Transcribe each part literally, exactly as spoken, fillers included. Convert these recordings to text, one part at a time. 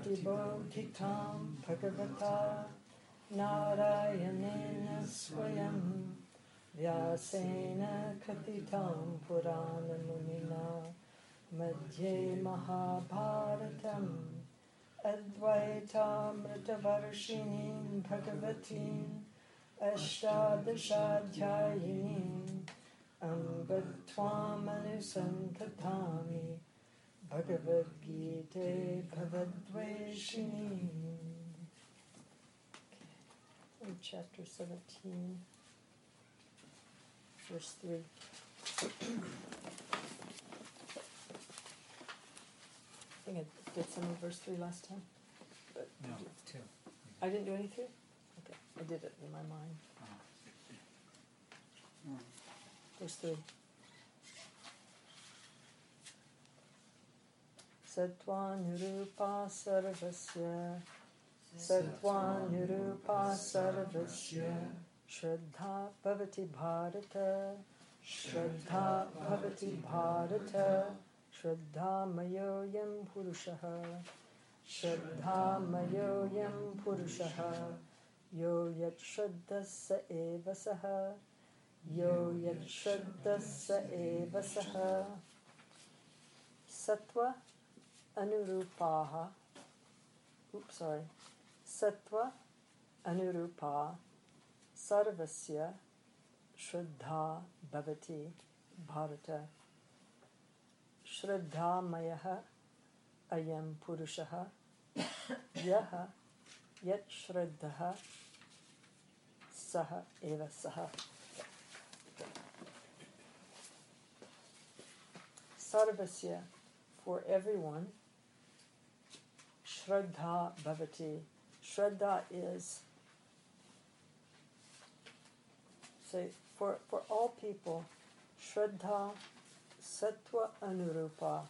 Pratibodhitam Bhagavata Narayanena Swayam Vyasena Kathitam Purana Munina Madhye Mahabharatam Advaita Mritavarshinin Bhagavatin Ashtadashadhyayinim Ambatvam Anusantatami Bhagavad Gita Bhavadveshini. In chapter seventeen, verse three. I think I did some of verse three last time. But no, two. I didn't do any three? Okay, I did it in my mind. Uh-huh. Verse three. Sattva-nirupa sarvasya Sattva-nirupa sarvasya Shraddha bhavati bharata Shraddha bhavati bharata Shraddha mayoyam purushaha Shraddha mayoyam purushaha Yo yat shraddhasa eva saha Yo yat shraddhasa eva saha Sattva Anurupaha, oops, sorry, Sattva Anurupa Sarvasya Shraddha Bhavati Bharata Shraddha Mayaha Ayam Purushaha Yaha Yat Shraddhaha Saha Eva Saha. Sarvasya, for everyone. Shraddha Bhavati. Shraddha is, say, for, for all people, Shraddha Sattva Anurupa.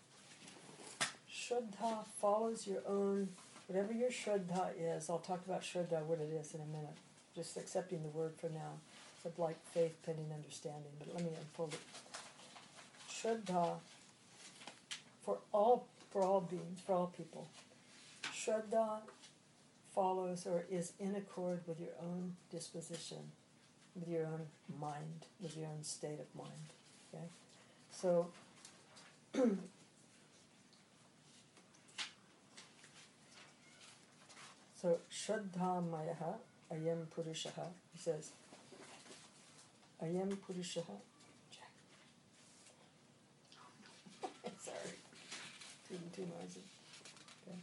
Shraddha follows your own, whatever your Shraddha is. I'll talk about Shraddha, what it is, in a minute. Just accepting the word for now. It's like faith pending understanding, but let me unfold it. Shraddha, for all, for all beings, for all people, Shraddha follows or is in accord with your own disposition, with your own mind, with your own state of mind. Okay, so so Shraddha Mayaha Ayam Purushaha. He says, Ayam Purushaha. Sorry, too too noisy. Okay.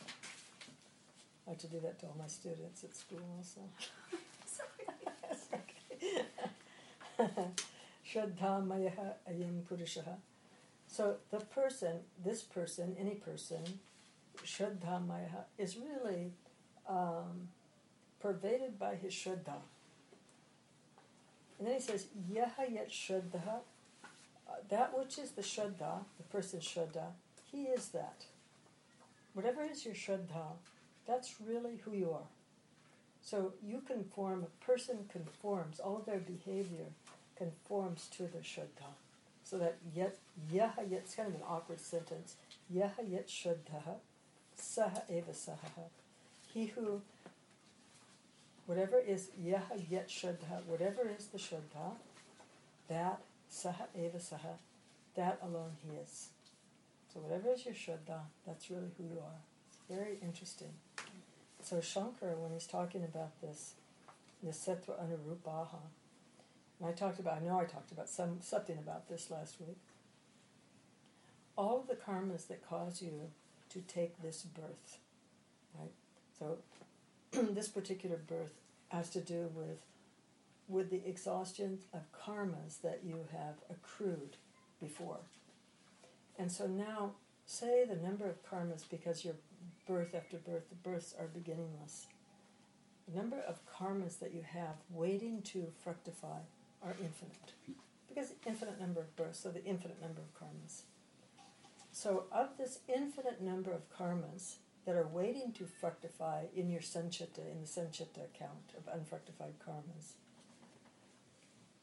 I have to do that to all my students at school also. Sorry. That's okay. Shraddha Mayaha Ayam Purushaha. So the person, this person, any person, Shraddha Mayaha, is really um, pervaded by his Shraddha. And then he says, Yaha Yat Shraddha. Uh, that which is the Shraddha, the person's Shraddha, he is that. Whatever is your Shraddha, that's really who you are. So you conform, a person conforms, all of their behavior conforms to their Shraddha. So that yet, yaha yet, it's kind of an awkward sentence, yaha yet Shraddha, saha eva saha. He who, whatever is yaha yet Shraddha, whatever is the Shraddha, that Saha eva saha, that alone he is. So whatever is your Shraddha, that's really who you are. It's very interesting. So Shankara, when he's talking about this, this Sattva Anurupaha, and I talked about, I know I talked about some something about this last week. All of the karmas that cause you to take this birth, right? So this particular birth has to do with with the exhaustion of karmas that you have accrued before. And so now, say the number of karmas, because your birth after birth, the births are beginningless. The number of karmas that you have waiting to fructify are infinite. Because infinite number of births, so the infinite number of karmas. So of this infinite number of karmas that are waiting to fructify in your sanchita, in the sanchita account of unfructified karmas,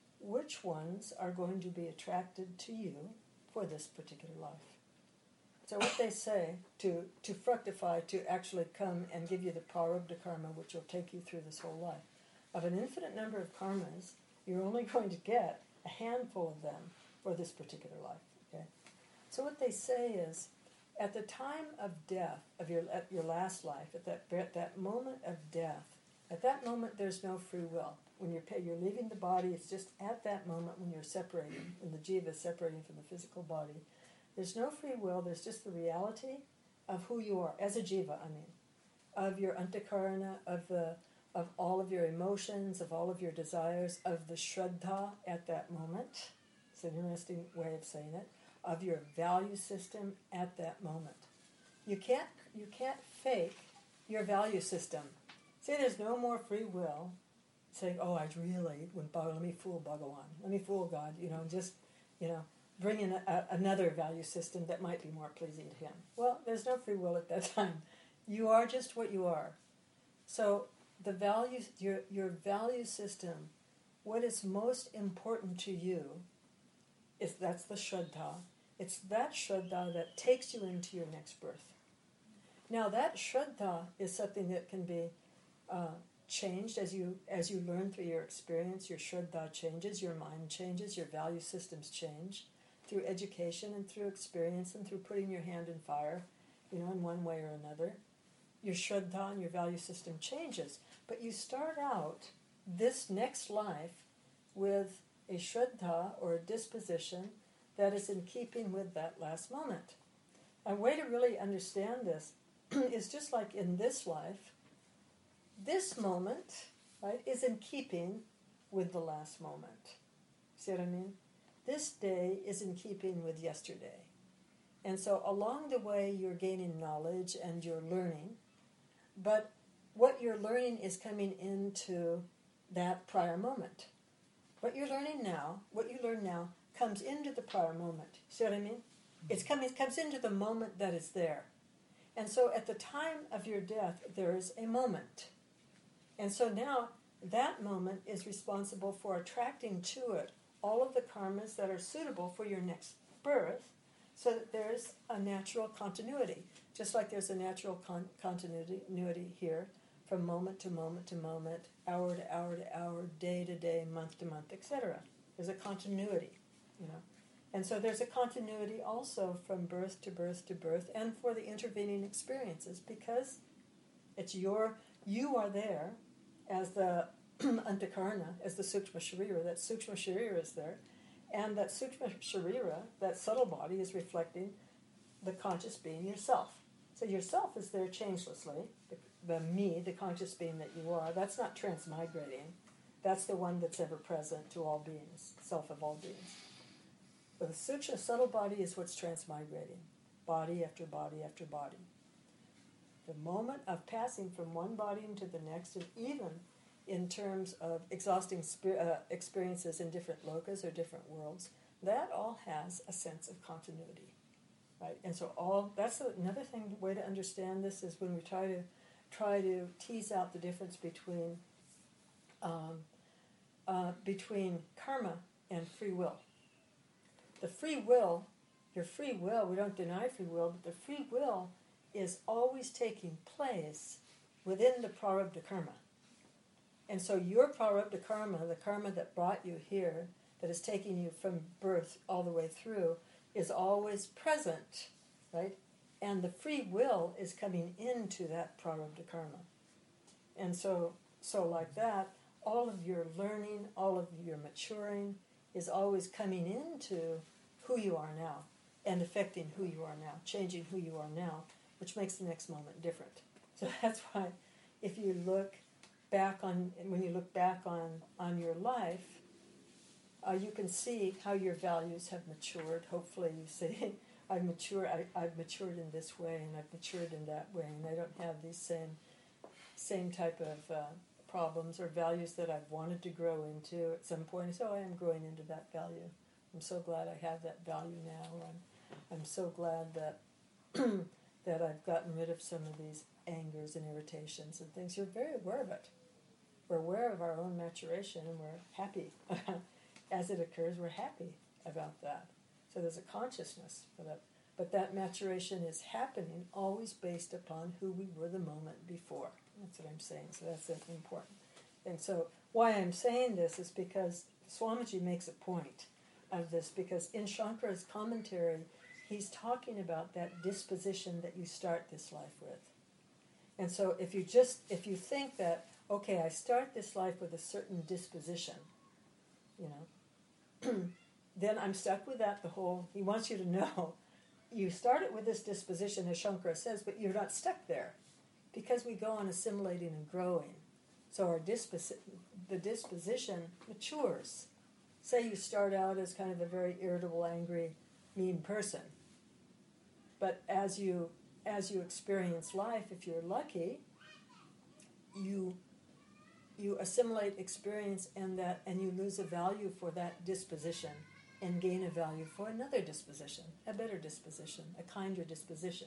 which ones are going to be attracted to you for this particular life? So what they say, to, to fructify, to actually come and give you the prarabdha karma, which will take you through this whole life. Of an infinite number of karmas, you're only going to get a handful of them for this particular life. Okay? So what they say is, at the time of death, of your at your last life, at that at that moment of death, at that moment there's no free will. When you're you're leaving the body, it's just at that moment when you're separating, when the jiva is separating from the physical body. There's no free will. There's just the reality of who you are as a jiva. I mean, of your antakarana, of the of all of your emotions, of all of your desires, of the shraddha at that moment. It's an interesting way of saying it. Of your value system at that moment. You can't you can't fake your value system. See, there's no more free will saying, oh, I really, when let me fool Bhagawan, let me fool God, you know, just, you know, bring in a, a, another value system that might be more pleasing to him. Well, there's no free will at that time. You are just what you are. So the values, your your value system, what is most important to you, is that's the shraddha. It's that shraddha that takes you into your next birth. Now that shraddha is something that can be uh, changed as you as you learn through your experience. Your shraddha changes, your mind changes, your value systems change through education and through experience and through putting your hand in fire, you know, in one way or another. Your shraddha and your value system changes. But you start out this next life with a shraddha or a disposition that is in keeping with that last moment. A way to really understand this is just like in this life, this moment, right, is in keeping with the last moment. See what I mean? This day is in keeping with yesterday. And so along the way you're gaining knowledge and you're learning, but what you're learning is coming into that prior moment. What you're learning now, what you learn now, comes into the prior moment. See what I mean? It's coming, it comes into the moment that is there. And so at the time of your death, there is a moment. And so now that moment is responsible for attracting to it all of the karmas that are suitable for your next birth, so that there's a natural continuity. Just like there's a natural con- continuity here, from moment to moment to moment, hour to hour to hour, day to day, month to month, et cetera. There's a continuity, you know. And so there's a continuity also from birth to birth to birth, and for the intervening experiences, because it's your, you are there as the antakarana, as the sukshma sharira. That sukshma sharira is there, and that sukshma sharira, that subtle body, is reflecting the conscious being yourself. So yourself is there changelessly, the, the me, the conscious being that you are. That's not transmigrating. That's the one that's ever present to all beings, self of all beings. But the sukshma subtle body is what's transmigrating, body after body after body. The moment of passing from one body into the next, and even in terms of exhausting spe- uh, experiences in different lokas or different worlds, that all has a sense of continuity, right? And so all that's another thing, way to understand this is when we try to try to tease out the difference between um, uh, between karma and free will. The free will, your free will, we don't deny free will, but the free will is always taking place within the prarabdha karma. And so your prarabdha karma, the karma that brought you here, that is taking you from birth all the way through, is always present, right? And the free will is coming into that prarabdha karma. And so, so like that, all of your learning, all of your maturing is always coming into who you are now and affecting who you are now, changing who you are now, which makes the next moment different. So that's why if you look back on, when you look back on, on your life, uh, you can see how your values have matured. Hopefully you see, I've matured, I, I've matured in this way, and I've matured in that way, and I don't have these same same type of uh, problems or values that I've wanted to grow into. At some point, so I am growing into that value. I'm so glad I have that value now. I'm, I'm so glad that that I've gotten rid of some of these angers and irritations and things. You're very aware of it. We're aware of our own maturation, and we're happy. As it occurs, we're happy about that. So there's a consciousness for that. But that maturation is happening always based upon who we were the moment before. That's what I'm saying. So that's an important thing. So why I'm saying this is because Swamiji makes a point of this, because in Shankara's commentary, he's talking about that disposition that you start this life with. And so if you just, if you think that, okay, I start this life with a certain disposition, you know, then I'm stuck with that the whole, he wants you to know, you start it with this disposition, as Shankara says, but you're not stuck there, because we go on assimilating and growing. So our disposi- the disposition matures. Say you start out as kind of a very irritable, angry, mean person, but as you as you experience life, if you're lucky, you you assimilate experience and that, and you lose a value for that disposition and gain a value for another disposition, a better disposition, a kinder disposition.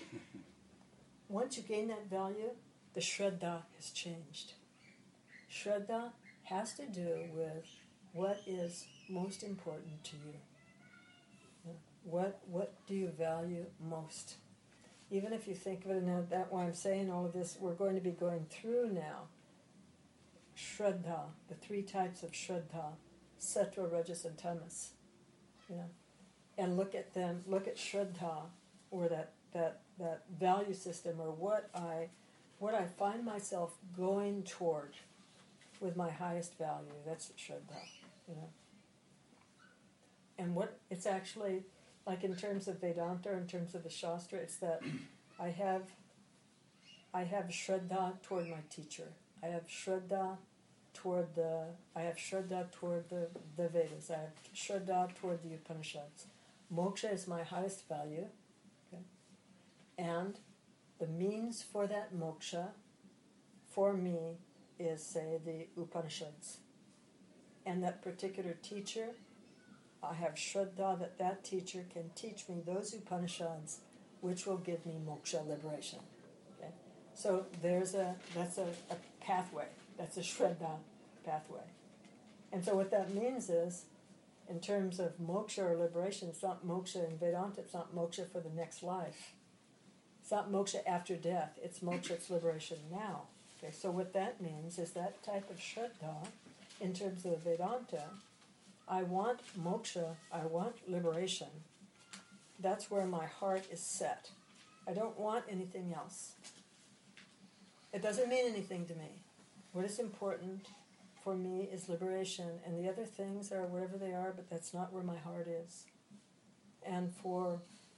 Once you gain that value, the Shraddha has changed. Shraddha has to do with what is most important to you. What what do you value most? Even if you think of it now, that's why I'm saying all of this, we're going to be going through now Shraddha, the three types of Shraddha, Sattva, Rajas, and Tamas. You know, and look at them, look at Shraddha, or that, that, that value system, or what I what I find myself going toward with my highest value. That's Shraddha, you know. And what it's actually, like in terms of Vedanta, in terms of the Shastra, it's that I have I have Shraddha toward my teacher. I have Shraddha toward the I have Shraddha toward the, the Vedas. I have Shraddha toward the Upanishads. Moksha is my highest value. Okay? And the means for that moksha, for me, is, say, the Upanishads. And that particular teacher, I have Shraddha that that teacher can teach me those Upanishads which will give me moksha, liberation. Okay? So there's a, that's a, a pathway. That's a Shraddha pathway. And so what that means is, in terms of moksha or liberation, it's not moksha in Vedanta, it's not moksha for the next life. It's not moksha after death, it's moksha, it's liberation now. Okay, so what that means is that type of Shraddha, in terms of Vedanta, I want moksha, I want liberation. That's where my heart is set. I don't want anything else. It doesn't mean anything to me. What is important for me is liberation, and the other things are wherever they are, but that's not where my heart is. And for,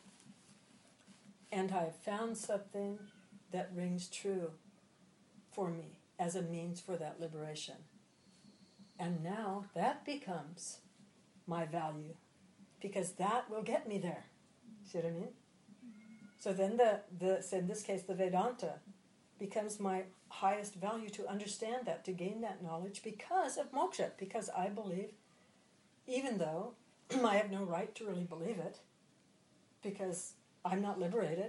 and I have found something that rings true for me as a means for that liberation. And now that becomes my value, because that will get me there. See what I mean? So then the, the so in this case, the Vedanta becomes my highest value, to understand that, to gain that knowledge because of moksha, because I believe, even though I have no right to really believe it, because I'm not liberated,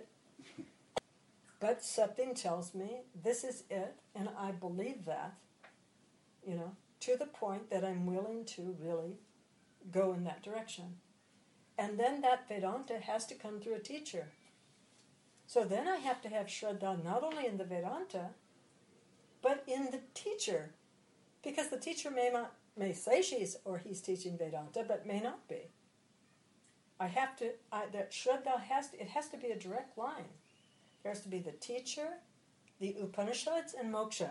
but something tells me this is it, and I believe that, you know, to the point that I'm willing to really go in that direction. And then that Vedanta has to come through a teacher. So then I have to have Shraddha not only in the Vedanta, but in the teacher. Because the teacher may not may say she's or he's teaching Vedanta, but may not be. I have to, I, that Shraddha has to, it has to be a direct line. There has to be the teacher, the Upanishads, and moksha.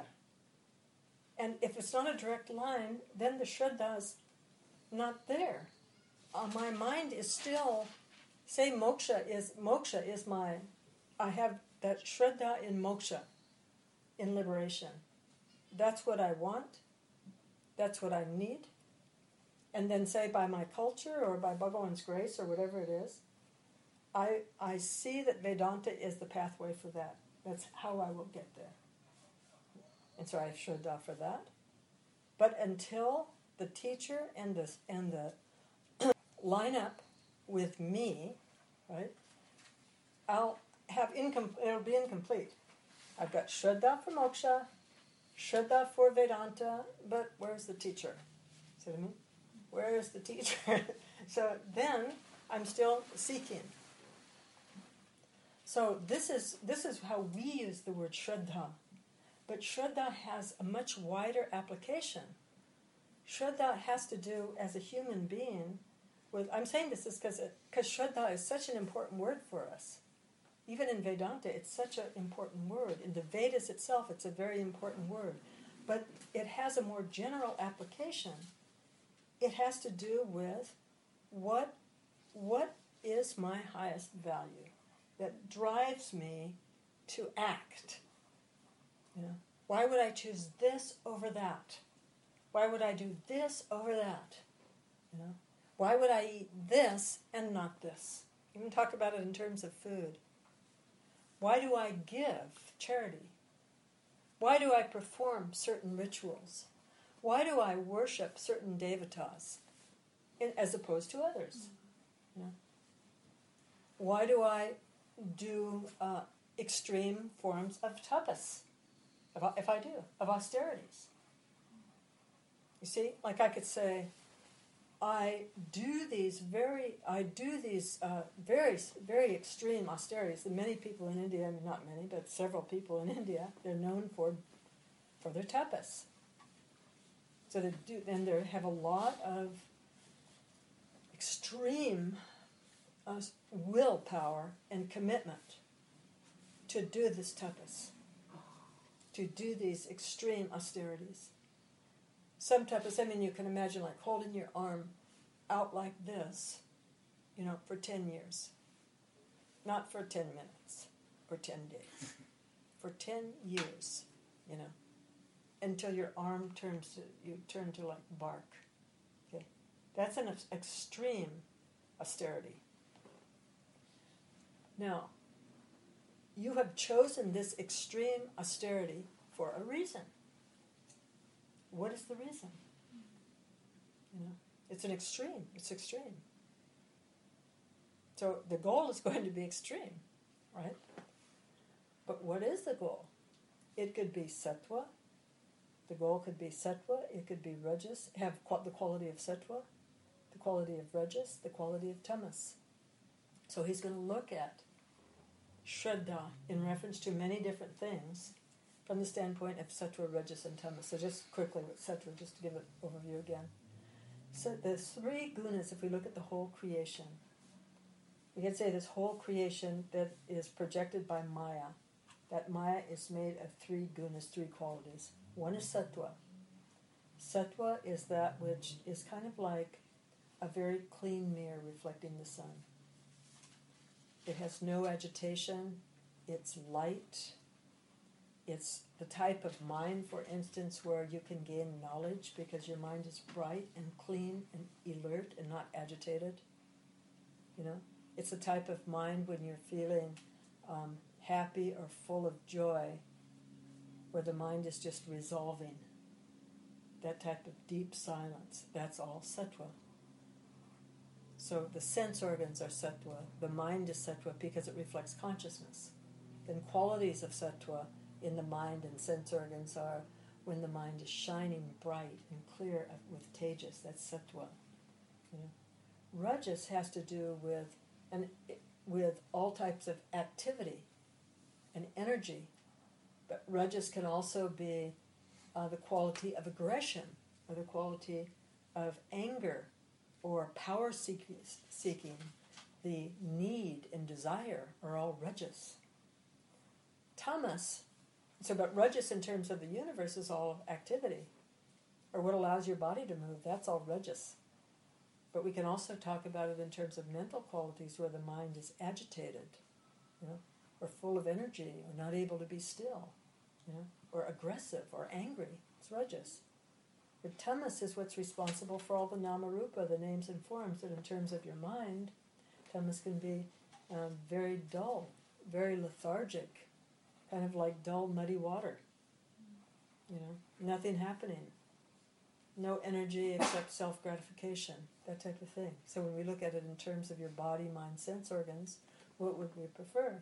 And if it's not a direct line, then the Shraddha's not there. Uh, my mind is still, say moksha is, moksha is my, I have that Shraddha in moksha, in liberation. That's what I want. That's what I need. And then say by my culture or by Bhagavan's grace or whatever it is, I I see that Vedanta is the pathway for that. That's how I will get there. And so I have Shraddha for that. But until the teacher and the, and the line up with me, right, I'll have incom- it'll be incomplete. I've got Shraddha for moksha, Shraddha for Vedanta, but where's the teacher? See what I mean? Where is the teacher? So then I'm still seeking. So this is this is how we use the word Shraddha. But Shraddha has a much wider application. Shraddha has to do, as a human being, with, I'm saying this is because because Shraddha is such an important word for us. Even in Vedanta, it's such an important word. In the Vedas itself, it's a very important word. But it has a more general application. It has to do with what, what is my highest value that drives me to act. You know, why would I choose this over that? Why would I do this over that? You know, why would I eat this and not this? You can talk about it in terms of food. Why do I give charity? Why do I perform certain rituals? Why do I worship certain devatas in, as opposed to others? You know? Why do I do uh, extreme forms of tapas, if I, if I do, of austerities? You see, like I could say, I do these very, I do these uh, very, very extreme austerities. And many people in India, I mean not many, but several people in India, they're known for, for their tapas. So they do, and they have a lot of extreme uh, willpower and commitment to do this tapas, to do these extreme austerities. Some tapas, I mean, you can imagine like holding your arm out like this, you know, for ten years. Not for ten minutes or ten days. For ten years, you know, until your arm turns to, you turn to like bark. Okay, that's an ex- extreme austerity. Now, you have chosen this extreme austerity for a reason. What is the reason? You know, it's an extreme. It's extreme. So the goal is going to be extreme, right? But what is the goal? It could be sattva. The goal could be sattva. It could be rajas. Have the quality of sattva, the quality of rajas, the quality of tamas. So he's going to look at Shraddha in reference to many different things from the standpoint of sattva, rajas, and tamas. So just quickly with sattva, just to give an overview again. So there's three gunas if we look at the whole creation. We can say this whole creation that is projected by Maya. That Maya is made of three gunas, three qualities. One is sattva. Sattva is that which is kind of like a very clean mirror reflecting the sun. It has no agitation. It's light. It's the type of mind, for instance, where you can gain knowledge because your mind is bright and clean and alert and not agitated. You know, it's the type of mind when you're feeling um, happy or full of joy, where the mind is just resolving. That type of deep silence, that's all sattva. So the sense organs are sattva. The mind is sattva because it reflects consciousness. Then qualities of sattva in the mind and sense organs are when the mind is shining bright and clear with tejas. That's sattva. You know? Rajas has to do with and with all types of activity and energy. But rajas can also be uh, the quality of aggression or the quality of anger or power seeking, seeking. The need and desire are all rajas. Tamas, so but rajas in terms of the universe is all activity, or what allows your body to move, that's all rajas. But we can also talk about it in terms of mental qualities where the mind is agitated, you know, or full of energy, or not able to be still, you know, or aggressive or angry. It's rajas. But tamas is what's responsible for all the nama-rupa, the names and forms, that in terms of your mind, tamas can be um, very dull, very lethargic, kind of like dull, muddy water. You know, nothing happening. No energy except self-gratification, that type of thing. So when we look at it in terms of your body, mind, sense organs, what would we prefer?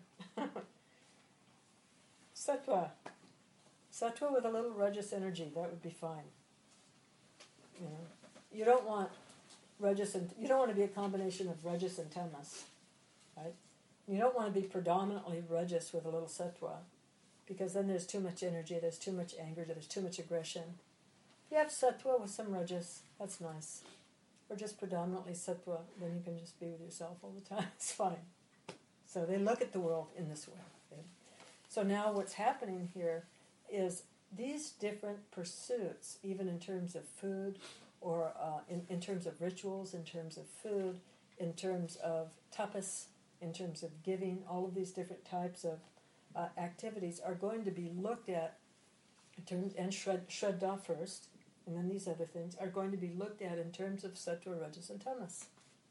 Sattva. Sattva with a little rajas energy, that would be fine. You know, you don't want rajas and you don't want to be a combination of rajas and tamas, right? You don't want to be predominantly rajas with a little sattva, because then there's too much energy, there's too much anger, there's too much aggression. If you have sattva with some rajas, that's nice. Or just predominantly sattva, then you can just be with yourself all the time. It's fine. So they look at the world in this way. Okay? So now what's happening here is these different pursuits, even in terms of food, or uh, in, in terms of rituals, in terms of food, in terms of tapas, in terms of giving, all of these different types of uh, activities are going to be looked at, in terms, and shred, shraddha first, and then these other things are going to be looked at in terms of sattva, rajas, and tamas.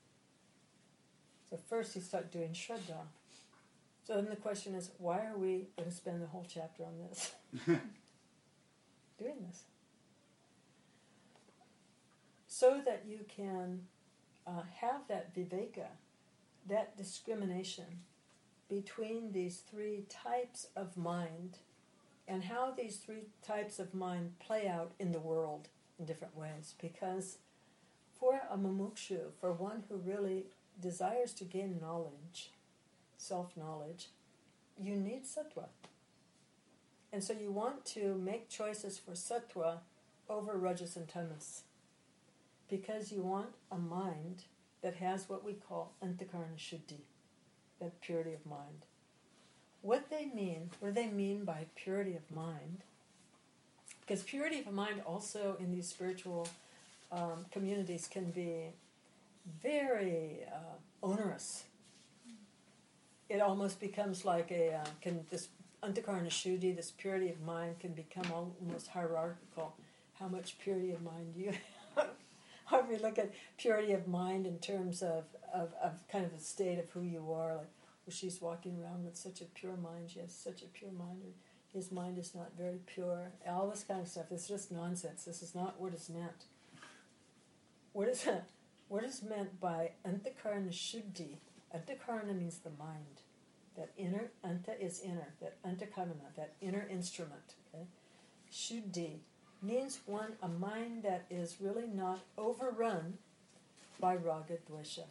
So first you start doing shraddha. So then the question is, why are we going to spend the whole chapter on this? Doing this. So that you can uh, have that viveka, that discrimination between these three types of mind and how these three types of mind play out in the world in different ways. Because for a mumukshu, for one who really desires to gain knowledge, self-knowledge, you need sattva. And so you want to make choices for sattva over rajas and tamas, because you want a mind that has what we call antakarana shuddhi, that purity of mind. What they mean, what do they mean by purity of mind? Because purity of mind also in these spiritual um, communities can be very uh, onerous. It almost becomes like a, uh, can this antakarana shuddhi, this purity of mind, can become almost hierarchical. How much purity of mind do you have? How do we look at purity of mind in terms of, of, of kind of the state of who you are? Like, well, she's walking around with such a pure mind, she has such a pure mind, or his mind is not very pure. All this kind of stuff. It's just nonsense. This is not what is meant. What is, what is meant by antakarana shuddhi? Antakarana means the mind. That inner, anta is inner, that antakarana, that inner instrument. Okay? Shuddhi means one, a mind that is really not overrun by raga dvesha,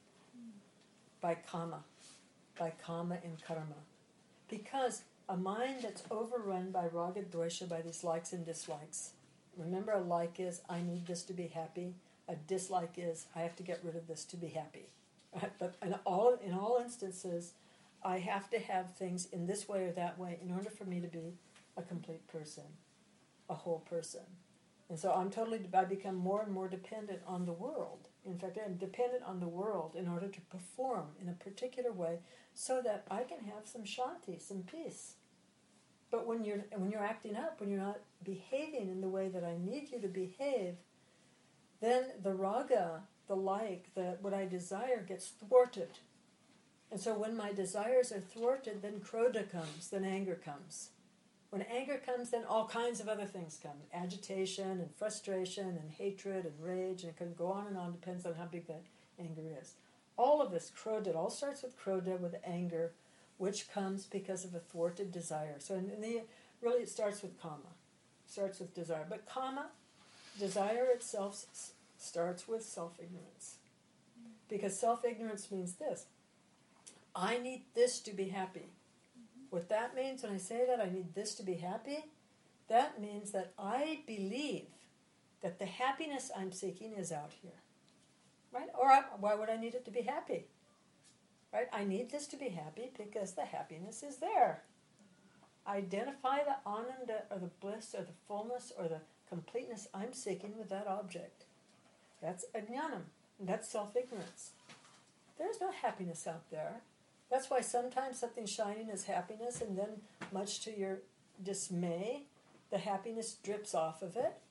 by kama, by kama and karma. Because a mind that's overrun by raga dvesha, by these likes and dislikes. Remember, a like is, I need this to be happy. A dislike is, I have to get rid of this to be happy. Right? But in all, in all instances, I have to have things in this way or that way in order for me to be a complete person, a whole person. And so I'm totally, I become more and more dependent on the world. In fact, I'm dependent on the world in order to perform in a particular way so that I can have some shanti, some peace. But when you're when you're acting up, when you're not behaving in the way that I need you to behave, then the raga, the like, the what I desire gets thwarted. And so when my desires are thwarted, then krodha comes, then anger comes. When anger comes, then all kinds of other things come. Agitation and frustration and hatred and rage, and it can go on and on, depends on how big that anger is. All of this, krodha, it all starts with krodha, with anger, which comes because of a thwarted desire. So in, in the, really it starts with kama, starts with desire. But kama, desire itself s- starts with self-ignorance. Because self-ignorance means this: I need this to be happy. What that means when I say that, I need this to be happy, that means that I believe that the happiness I'm seeking is out here. Right? Or I, why would I need it to be happy? Right? I need this to be happy because the happiness is there. Identify the ananda or the bliss or the fullness or the completeness I'm seeking with that object. That's ajnanam. That's self-ignorance. There's no happiness out there. That's why sometimes something shining is happiness, and then, much to your dismay, the happiness drips off of it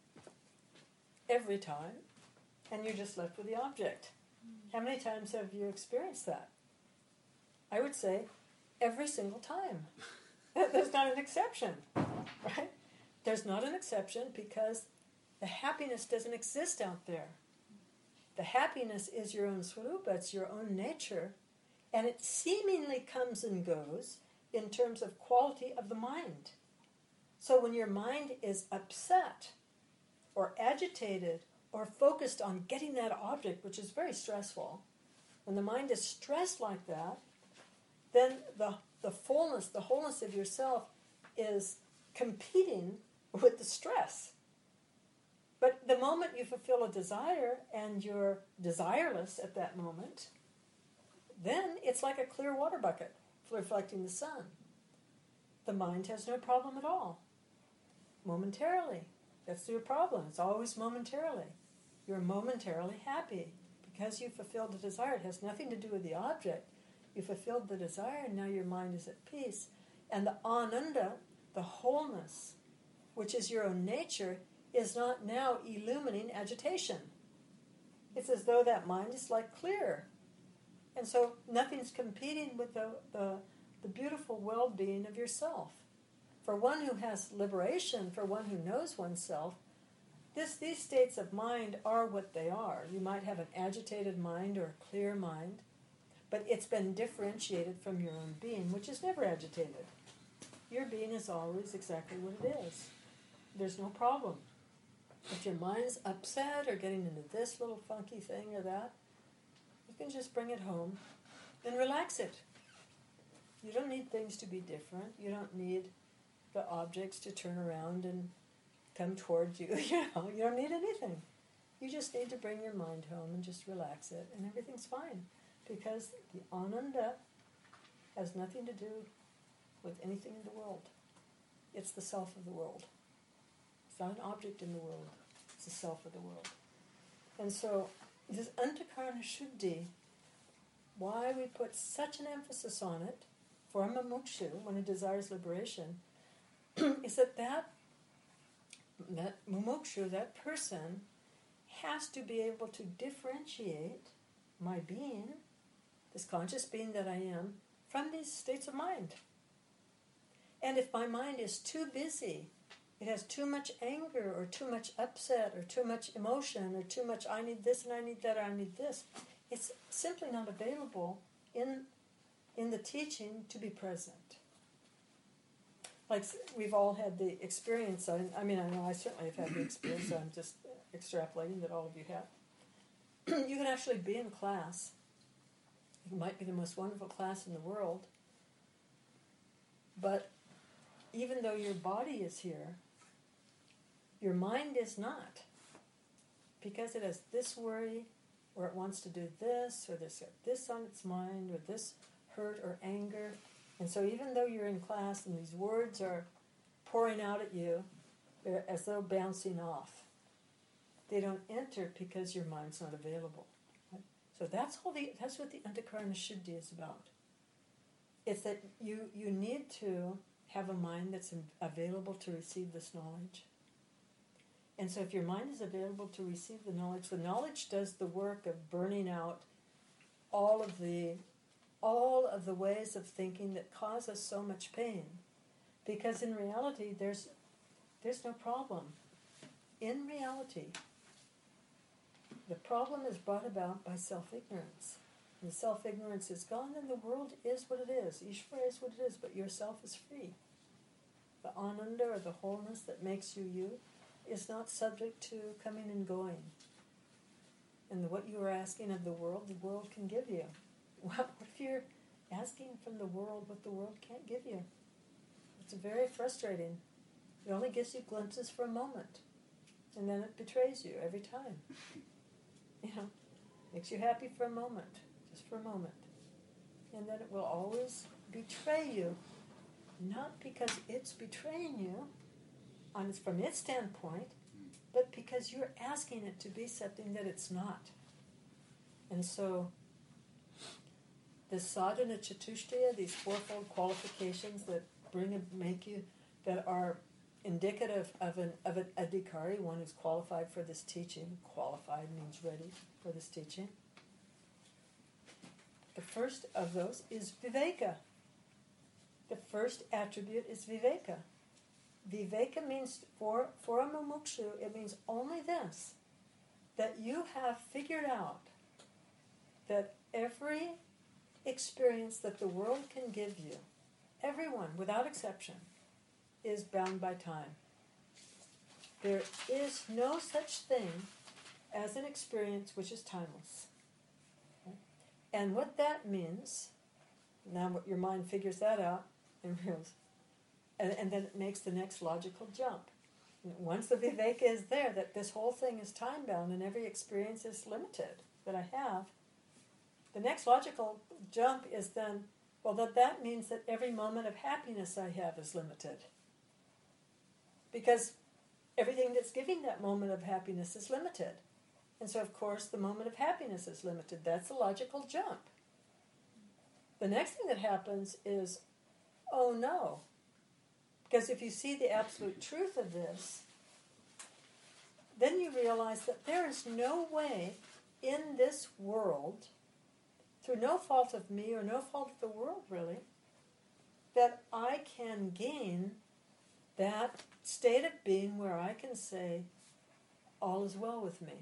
every time, and you're just left with the object. How many times have you experienced that? I would say every single time. There's not an exception, right? There's not an exception because the happiness doesn't exist out there. The happiness is your own swarupa, it's your own nature, and it seemingly comes and goes in terms of quality of the mind. So when your mind is upset or agitated or focused on getting that object, which is very stressful, when the mind is stressed like that, then the, the fullness, the wholeness of yourself is competing with the stress. But the moment you fulfill a desire and you're desireless at that moment, then it's like a clear water bucket reflecting the sun. The mind has no problem at all. Momentarily. That's your problem. It's always momentarily. You're momentarily happy because you fulfilled the desire. It has nothing to do with the object. You fulfilled the desire and now your mind is at peace. And the ananda, the wholeness, which is your own nature, is not now illumining agitation. It's as though that mind is like clear. And so nothing's competing with the, the, the beautiful well-being of yourself. For one who has liberation, for one who knows oneself, this, these states of mind are what they are. You might have an agitated mind or a clear mind, but it's been differentiated from your own being, which is never agitated. Your being is always exactly what it is. There's no problem. If your mind's upset or getting into this little funky thing or that, you can just bring it home and relax it. You don't need things to be different. You don't need the objects to turn around and come towards you. You know, you don't need anything. You just need to bring your mind home and just relax it, and everything's fine. Because the ananda has nothing to do with anything in the world. It's the self of the world. It's not an object in the world. It's the self of the world. And so this Antakarana Shuddhi, why we put such an emphasis on it for a mumukshu, when he desires liberation, is that that, that mumukshu, that person, has to be able to differentiate my being, this conscious being that I am, from these states of mind. And if my mind is too busy, it has too much anger or too much upset or too much emotion or too much I need this and I need that or I need this, it's simply not available in, in the teaching to be present. Like we've all had the experience, I, I mean I know I certainly have had the experience, so I'm just extrapolating that all of you have. You can actually be in class. It might be the most wonderful class in the world, but even though your body is here, your mind is not, because it has this worry, or it wants to do this, or there's this on its mind, or this hurt or anger. And so even though you're in class and these words are pouring out at you, they're as though bouncing off. They don't enter because your mind's not available. Right? So that's all the that's what the Antakarana Shuddhi is about. It's that you, you need to have a mind that's available to receive this knowledge. And so if your mind is available to receive the knowledge, the knowledge does the work of burning out all of the all of the ways of thinking that cause us so much pain. Because in reality, there's there's no problem. In reality, the problem is brought about by self-ignorance. When self-ignorance is gone, then the world is what it is. Ishvara is what it is, but yourself is free. The ananda, or the wholeness that makes you you, is not subject to coming and going. And what you are asking of the world, the world can give you. What if you're asking from the world what the world can't give you? It's very frustrating. It only gives you glimpses for a moment, and then it betrays you every time. You know, makes you happy for a moment, just for a moment. And then it will always betray you, not because it's betraying you on from its standpoint, but because you're asking it to be something that it's not. And so the sadhana chatushtiya, these fourfold qualifications that bring a, make you, that are indicative of an of an adhikari, one who's qualified for this teaching. Qualified means ready for this teaching. The first of those is viveka. The first attribute is viveka. Viveka means, for, for a mumukshu, it means only this, that you have figured out that every experience that the world can give you, everyone, without exception, is bound by time. There is no such thing as an experience which is timeless. Okay? And what that means, Now what your mind figures that out and realizes, and, and then it makes the next logical jump. And once the viveka is there, that this whole thing is time-bound and every experience is limited that I have, the next logical jump is then, well, that, that means that every moment of happiness I have is limited. Because everything that's giving that moment of happiness is limited. And so, of course, the moment of happiness is limited. That's a logical jump. The next thing that happens is, oh no. Because if you see the absolute truth of this, then you realize that there is no way in this world, through no fault of me or no fault of the world really, that I can gain that state of being where I can say, all is well with me.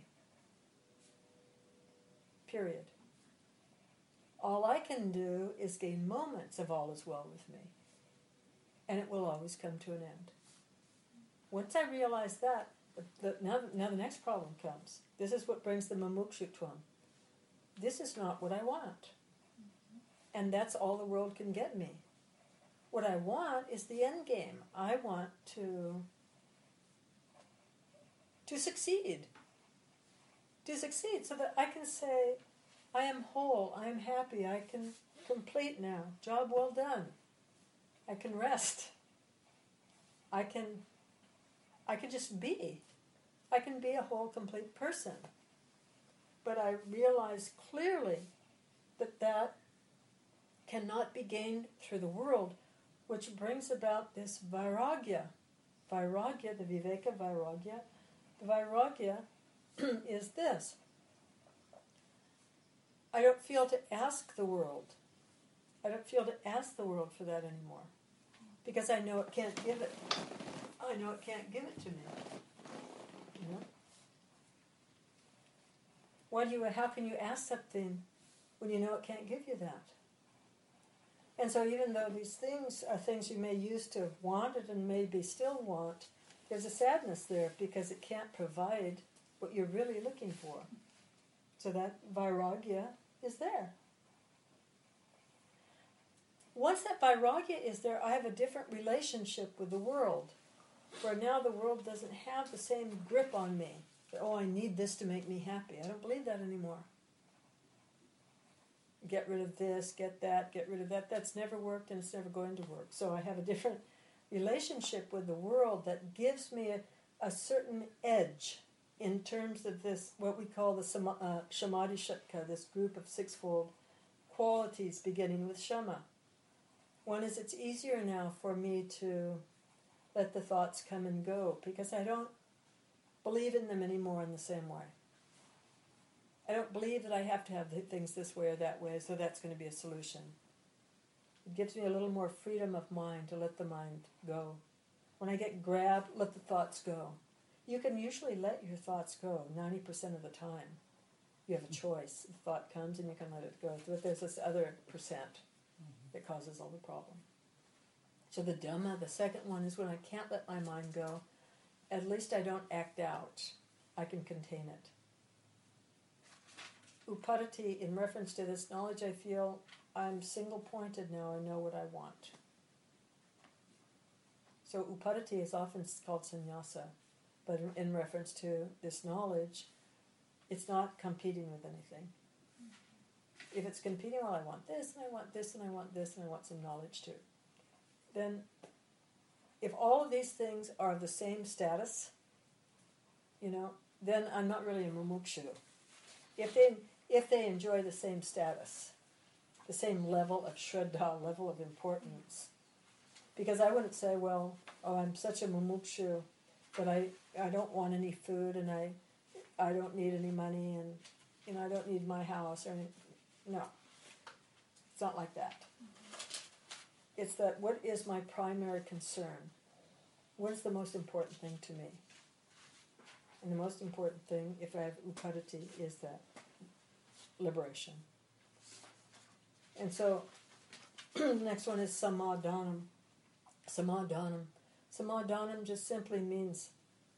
Period. All I can do is gain moments of all is well with me. And it will always come to an end. Once I realize that, the, the, now, now the next problem comes. This is what brings the mumukshutvam. This is not what I want. And that's all the world can get me. What I want is the end game. I want to, to succeed. To succeed so that I can say, I am whole, I am happy, I can complete now. Job well done. I can rest. I can I can just be. I can be a whole, complete person. But I realize clearly that that cannot be gained through the world, which brings about this vairagya. Vairagya, the viveka vairagya. The vairagya is this. I don't feel to ask the world. I don't feel to ask the world for that anymore. Because I know it can't give it. I know it can't give it to me. You know? Why do you, how can you ask something when you know it can't give you that? And so even though these things are things you may used to have wanted and maybe still want, there's a sadness there because it can't provide what you're really looking for. So that vairagya is there. Once that vairagya is there, I have a different relationship with the world, where now the world doesn't have the same grip on me. That, oh, I need this to make me happy. I don't believe that anymore. Get rid of this, get that, get rid of that. That's never worked and it's never going to work. So I have a different relationship with the world that gives me a, a certain edge in terms of this, what we call the sama, uh, Samadhi Shatka, this group of sixfold qualities beginning with Shama. One is it's easier now for me to let the thoughts come and go because I don't believe in them anymore in the same way. I don't believe that I have to have things this way or that way, so that's going to be a solution. It gives me a little more freedom of mind to let the mind go. When I get grabbed, let the thoughts go. You can usually let your thoughts go ninety percent of the time. You have a choice. The thought comes and you can let it go. But there's this other percent that causes all the problem. So the Dhamma, the second one, is when I can't let my mind go, at least I don't act out. I can contain it. Upadati, in reference to this knowledge, I feel I'm single-pointed now. I know what I want. So upadati is often called sannyasa, but in, in reference to this knowledge, it's not competing with anything. If it's competing, well, I want this, and I want this, and I want this, and I want some knowledge too, then if all of these things are of the same status, you know, then I'm not really a mumukshu. If they if they enjoy the same status, the same level of shraddha, level of importance, because I wouldn't say, well, oh, I'm such a mumukshu, but I, I don't want any food, and I I don't need any money, and you know I don't need my house or any, no, it's not like that. It's that what is my primary concern? What is the most important thing to me? And the most important thing, if I have upadati, is that liberation. And so, the next one is samadhanam. Samadhanam. Samadhanam just simply means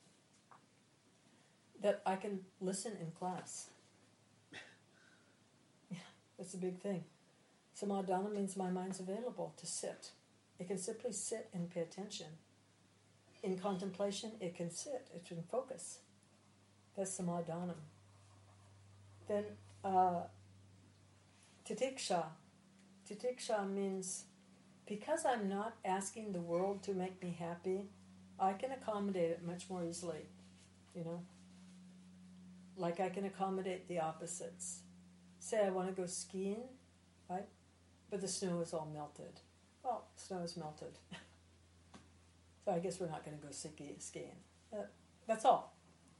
that I can listen in class. Yeah, that's a big thing. Samadhana means my mind's available to sit. It can simply sit and pay attention. In contemplation, it can sit, it can focus. That's samadhanam. Then uh, titiksha. Titiksha means because I'm not asking the world to make me happy, I can accommodate it much more easily, you know. Like I can accommodate the opposites. Say I want to go skiing, right? But the snow is all melted. Well, snow is melted. So I guess we're not going to go ski- skiing. Uh, that's all.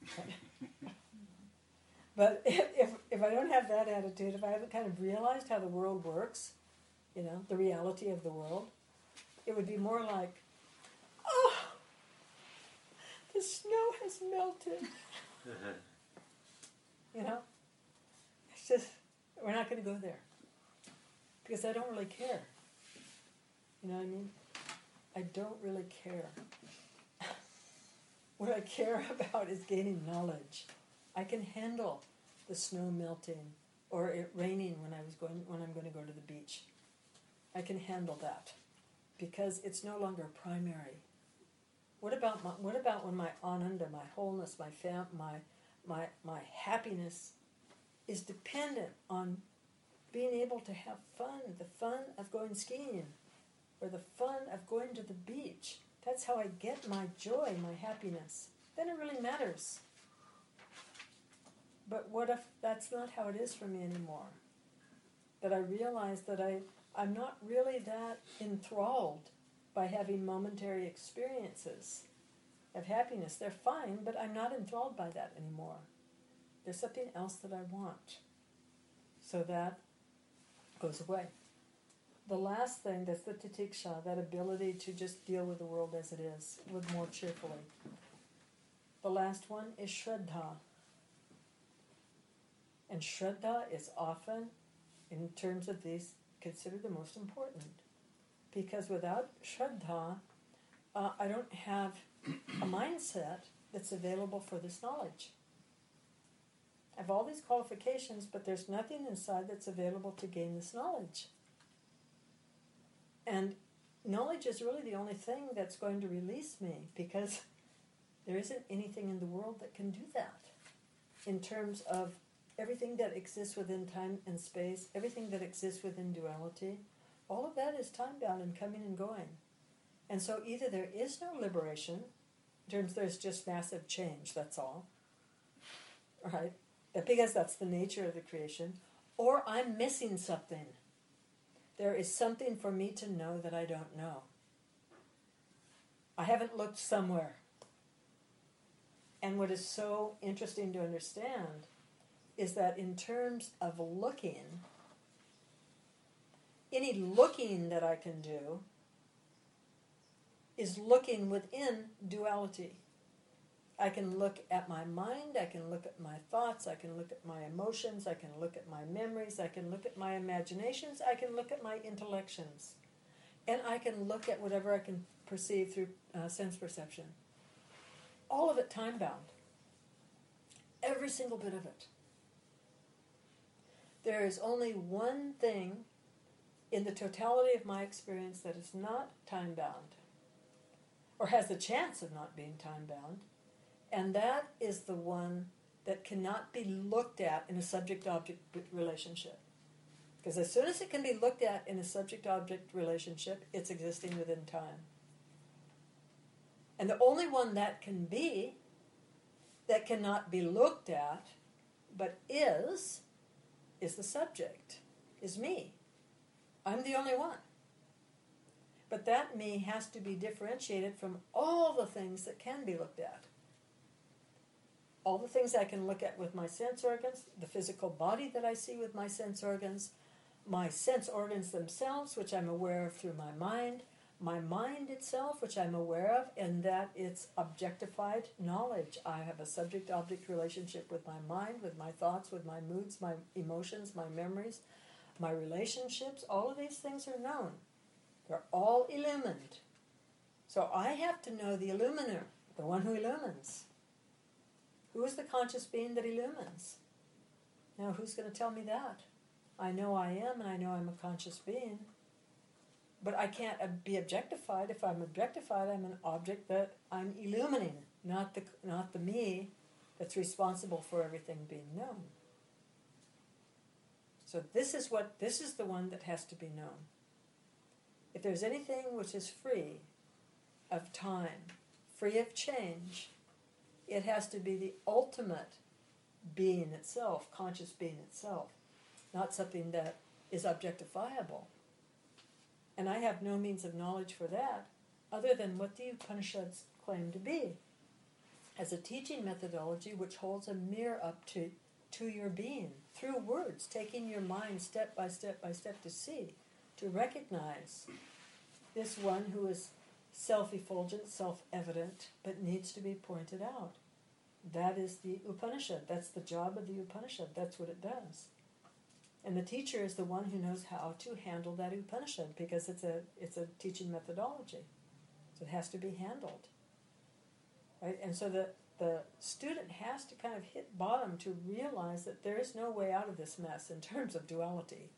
But if, if if I don't have that attitude, if I haven't kind of realized how the world works, you know, the reality of the world, it would be more like, oh, the snow has melted. You know? It's just, we're not going to go there. Because I don't really care. You know what I mean? I don't really care. What I care about is gaining knowledge. I can handle the snow melting or it raining when I was going when I'm going to go to the beach. I can handle that because it's no longer primary. What about my, what about when my ananda, my wholeness, my fam, my my my happiness is dependent on being able to have fun, the fun of going skiing, or the fun of going to the beach. That's how I get my joy, my happiness. Then it really matters. But what if that's not how it is for me anymore? That I realize that I, I'm not really that enthralled by having momentary experiences of happiness. They're fine, but I'm not enthralled by that anymore. There's something else that I want. So that goes away. The last thing, that's the titiksha, that ability to just deal with the world as it is, with more cheerfully. The last one is shraddha. And shraddha is often, in terms of these, considered the most important. Because without shraddha, uh, I don't have a mindset that's available for this knowledge. I have all these qualifications, but there's nothing inside that's available to gain this knowledge. And knowledge is really the only thing that's going to release me, because there isn't anything in the world that can do that. In terms of everything that exists within time and space, everything that exists within duality, all of that is time-bound and coming and going. And so either there is no liberation, in terms there's just massive change, that's all, right? Because that's the nature of the creation, or I'm missing something. There is something for me to know that I don't know. I haven't looked somewhere. And what is so interesting to understand is that in terms of looking, any looking that I can do is looking within duality. I can look at my mind, I can look at my thoughts, I can look at my emotions, I can look at my memories, I can look at my imaginations, I can look at my intellections. And I can look at whatever I can perceive through uh, sense perception. All of it time-bound. Every single bit of it. There is only one thing in the totality of my experience that is not time-bound, or has the chance of not being time-bound, and that is the one that cannot be looked at in a subject-object relationship. Because as soon as it can be looked at in a subject-object relationship, it's existing within time. And the only one that can be, that cannot be looked at, but is, is the subject, is me. I'm the only one. But that me has to be differentiated from all the things that can be looked at. All the things I can look at with my sense organs, the physical body that I see with my sense organs, my sense organs themselves, which I'm aware of through my mind, my mind itself, which I'm aware of, and that it's objectified knowledge. I have a subject-object relationship with my mind, with my thoughts, with my moods, my emotions, my memories, my relationships. All of these things are known. They're all illumined. So I have to know the illuminer, the one who illumines. Who is the conscious being that illumines? Now, who's going to tell me that? I know I am, and I know I'm a conscious being. But I can't uh, be objectified. If I'm objectified, I'm an object that I'm illumining, not the not the me that's responsible for everything being known. So this is what this is the one that has to be known. If there's anything which is free of time, free of change, it has to be the ultimate being itself, conscious being itself, not something that is objectifiable. And I have no means of knowledge for that other than what the Upanishads claim to be, as a teaching methodology which holds a mirror up to, to your being, through words, taking your mind step by step by step to see, to recognize this one who is self-effulgent, self-evident, but needs to be pointed out. That is the Upanishad. That's the job of the Upanishad. That's what it does. And the teacher is the one who knows how to handle that Upanishad, because it's a it's a teaching methodology. So it has to be handled. Right? And so the, the student has to kind of hit bottom to realize that there is no way out of this mess in terms of duality.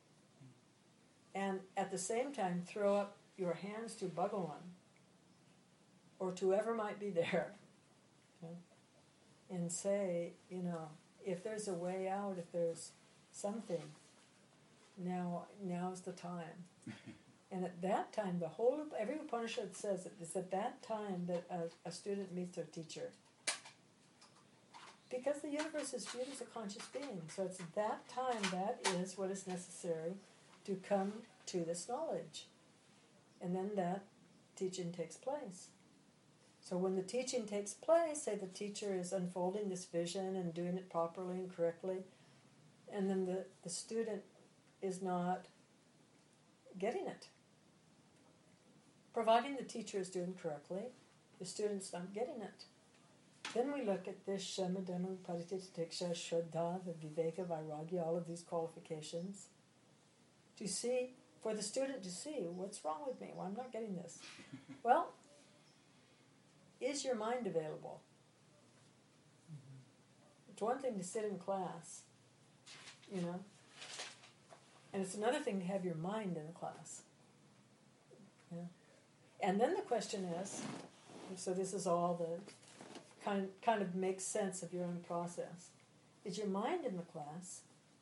And at the same time, throw up your hands to Bhagavan, or to whoever might be there, okay, and say, you know, if there's a way out, if there's something, now now's the time. And at that time, the whole every Upanishad says it, it's at that time that a, a student meets their teacher. Because the universe is viewed as a conscious being. So it's at that time that is what is necessary to come to this knowledge. And then that teaching takes place. So when the teaching takes place, say the teacher is unfolding this vision and doing it properly and correctly, and then the, the student is not getting it. Providing the teacher is doing correctly, the student's not getting it. Then we look at this Shama, Dhamma, Parititiksha, Shraddha, the Viveka, Vairagya, all of these qualifications, to see, for the student to see, what's wrong with me? Well, I'm not getting this. Well, is your mind available? Mm-hmm. It's one thing to sit in class, you know, and it's another thing to have your mind in the class. Yeah. And then the question is, so this is all the kind kind of makes sense of your own process. Is your mind in the class?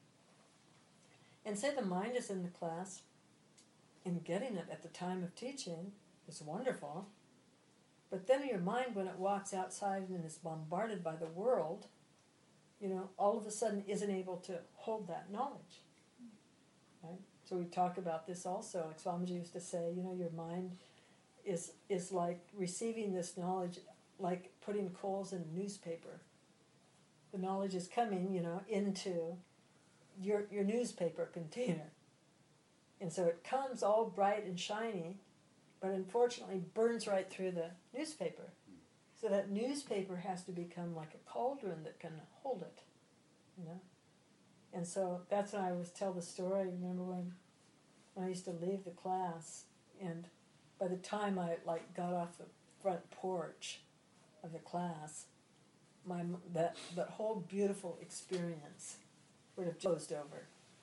And say the mind is in the class and getting it at the time of teaching is wonderful. But then your mind, when it walks outside and is bombarded by the world, you know, all of a sudden isn't able to hold that knowledge. Right? So we talk about this also. Like Swamiji used to say, you know, your mind is is like receiving this knowledge, like putting coals in a newspaper. The knowledge is coming, you know, into your your newspaper container. And so it comes all bright and shiny, but unfortunately burns right through the newspaper. So that newspaper has to become like a cauldron that can hold it, you know. And so that's when I always tell the story. Remember when, when I used to leave the class, and by the time I like got off the front porch of the class, my that that whole beautiful experience would have closed over.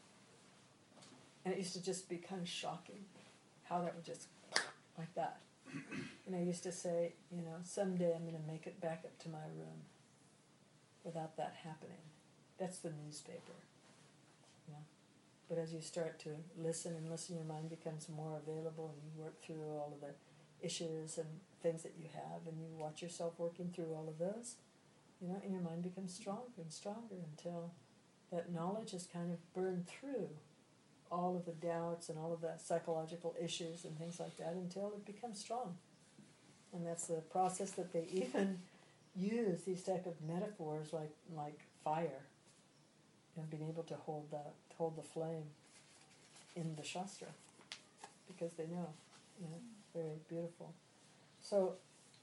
And it used to just be kind of shocking how that would just like that. And I used to say, you know, someday I'm going to make it back up to my room without that happening. That's the newspaper. You know? But as you start to listen and listen, your mind becomes more available, and you work through all of the issues and things that you have, and you watch yourself working through all of those, you know, and your mind becomes stronger and stronger until that knowledge is kind of burned through all of the doubts and all of the psychological issues and things like that until it becomes strong. And that's the process that they even use, these type of metaphors like like fire, and being able to hold that hold the flame in the Shastra, because they know, you know, very beautiful. So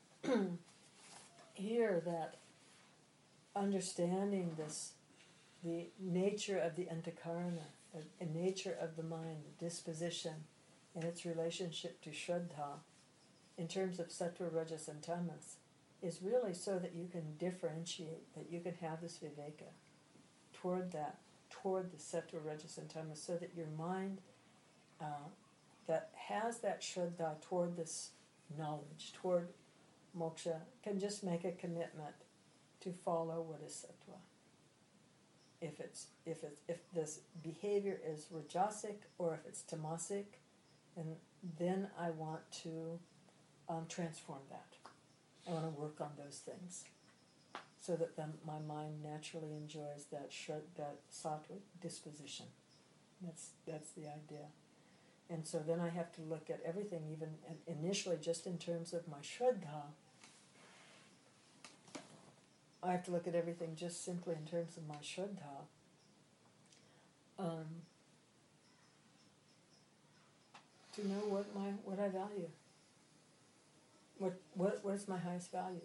here that understanding this, the nature of the antakarana, the nature of the mind, the disposition, and its relationship to Shraddha, in terms of Sattva, Rajas, and Tamas, is really so that you can differentiate, that you can have this viveka toward that, toward the sattva, rajas, and tamas, so that your mind uh, that has that shraddha toward this knowledge, toward moksha, can just make a commitment to follow what is sattva. If it's if it's if this behavior is rajasic or if it's tamasic, and then I want to um, transform that. I want to work on those things, so that then my mind naturally enjoys that shra- that sattvic disposition. That's that's the idea. And so then I have to look at everything, even initially, just in terms of my shraddha. I have to look at everything just simply in terms of my shraddha. Um, to know what my what I value. What what what is my highest value?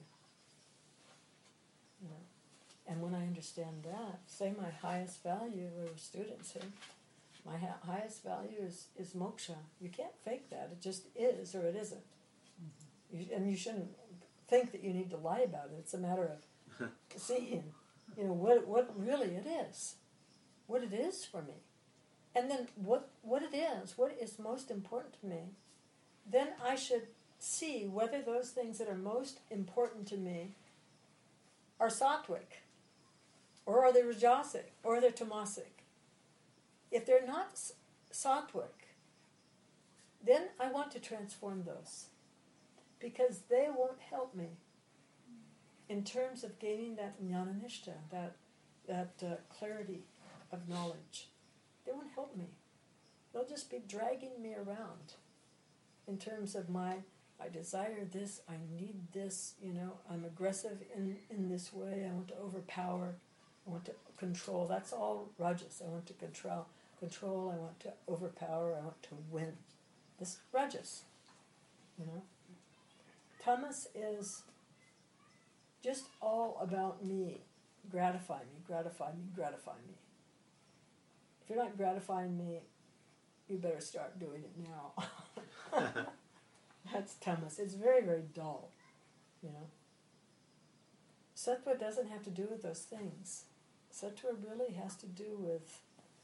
You know, and when I understand that, say my highest value, we were students here. My ha- highest value is, is moksha. You can't fake that. It just is or it isn't. Mm-hmm. You, and you shouldn't think that you need to lie about it. It's a matter of seeing, you know, what what really it is, what it is for me, and then what what it is, what is most important to me. Then I should see whether those things that are most important to me are sattvic, or are they rajasic, or are they tamasic. If they're not sattvic, then I want to transform those, because they won't help me in terms of gaining that jnana-nishta, that, that uh, clarity of knowledge. They won't help me. They'll just be dragging me around in terms of my, I desire this, I need this, you know, I'm aggressive in, in this way, I want to overpower, I want to control. That's all rajas. I want to control. Control, I want to overpower, I want to win. This is rajas, you know. Tamas is just all about me. Gratify me, gratify me, gratify me. If you're not gratifying me, you better start doing it now. That's tamas. It's very, very dull, you know. Sattva doesn't have to do with those things. Sattva really has to do with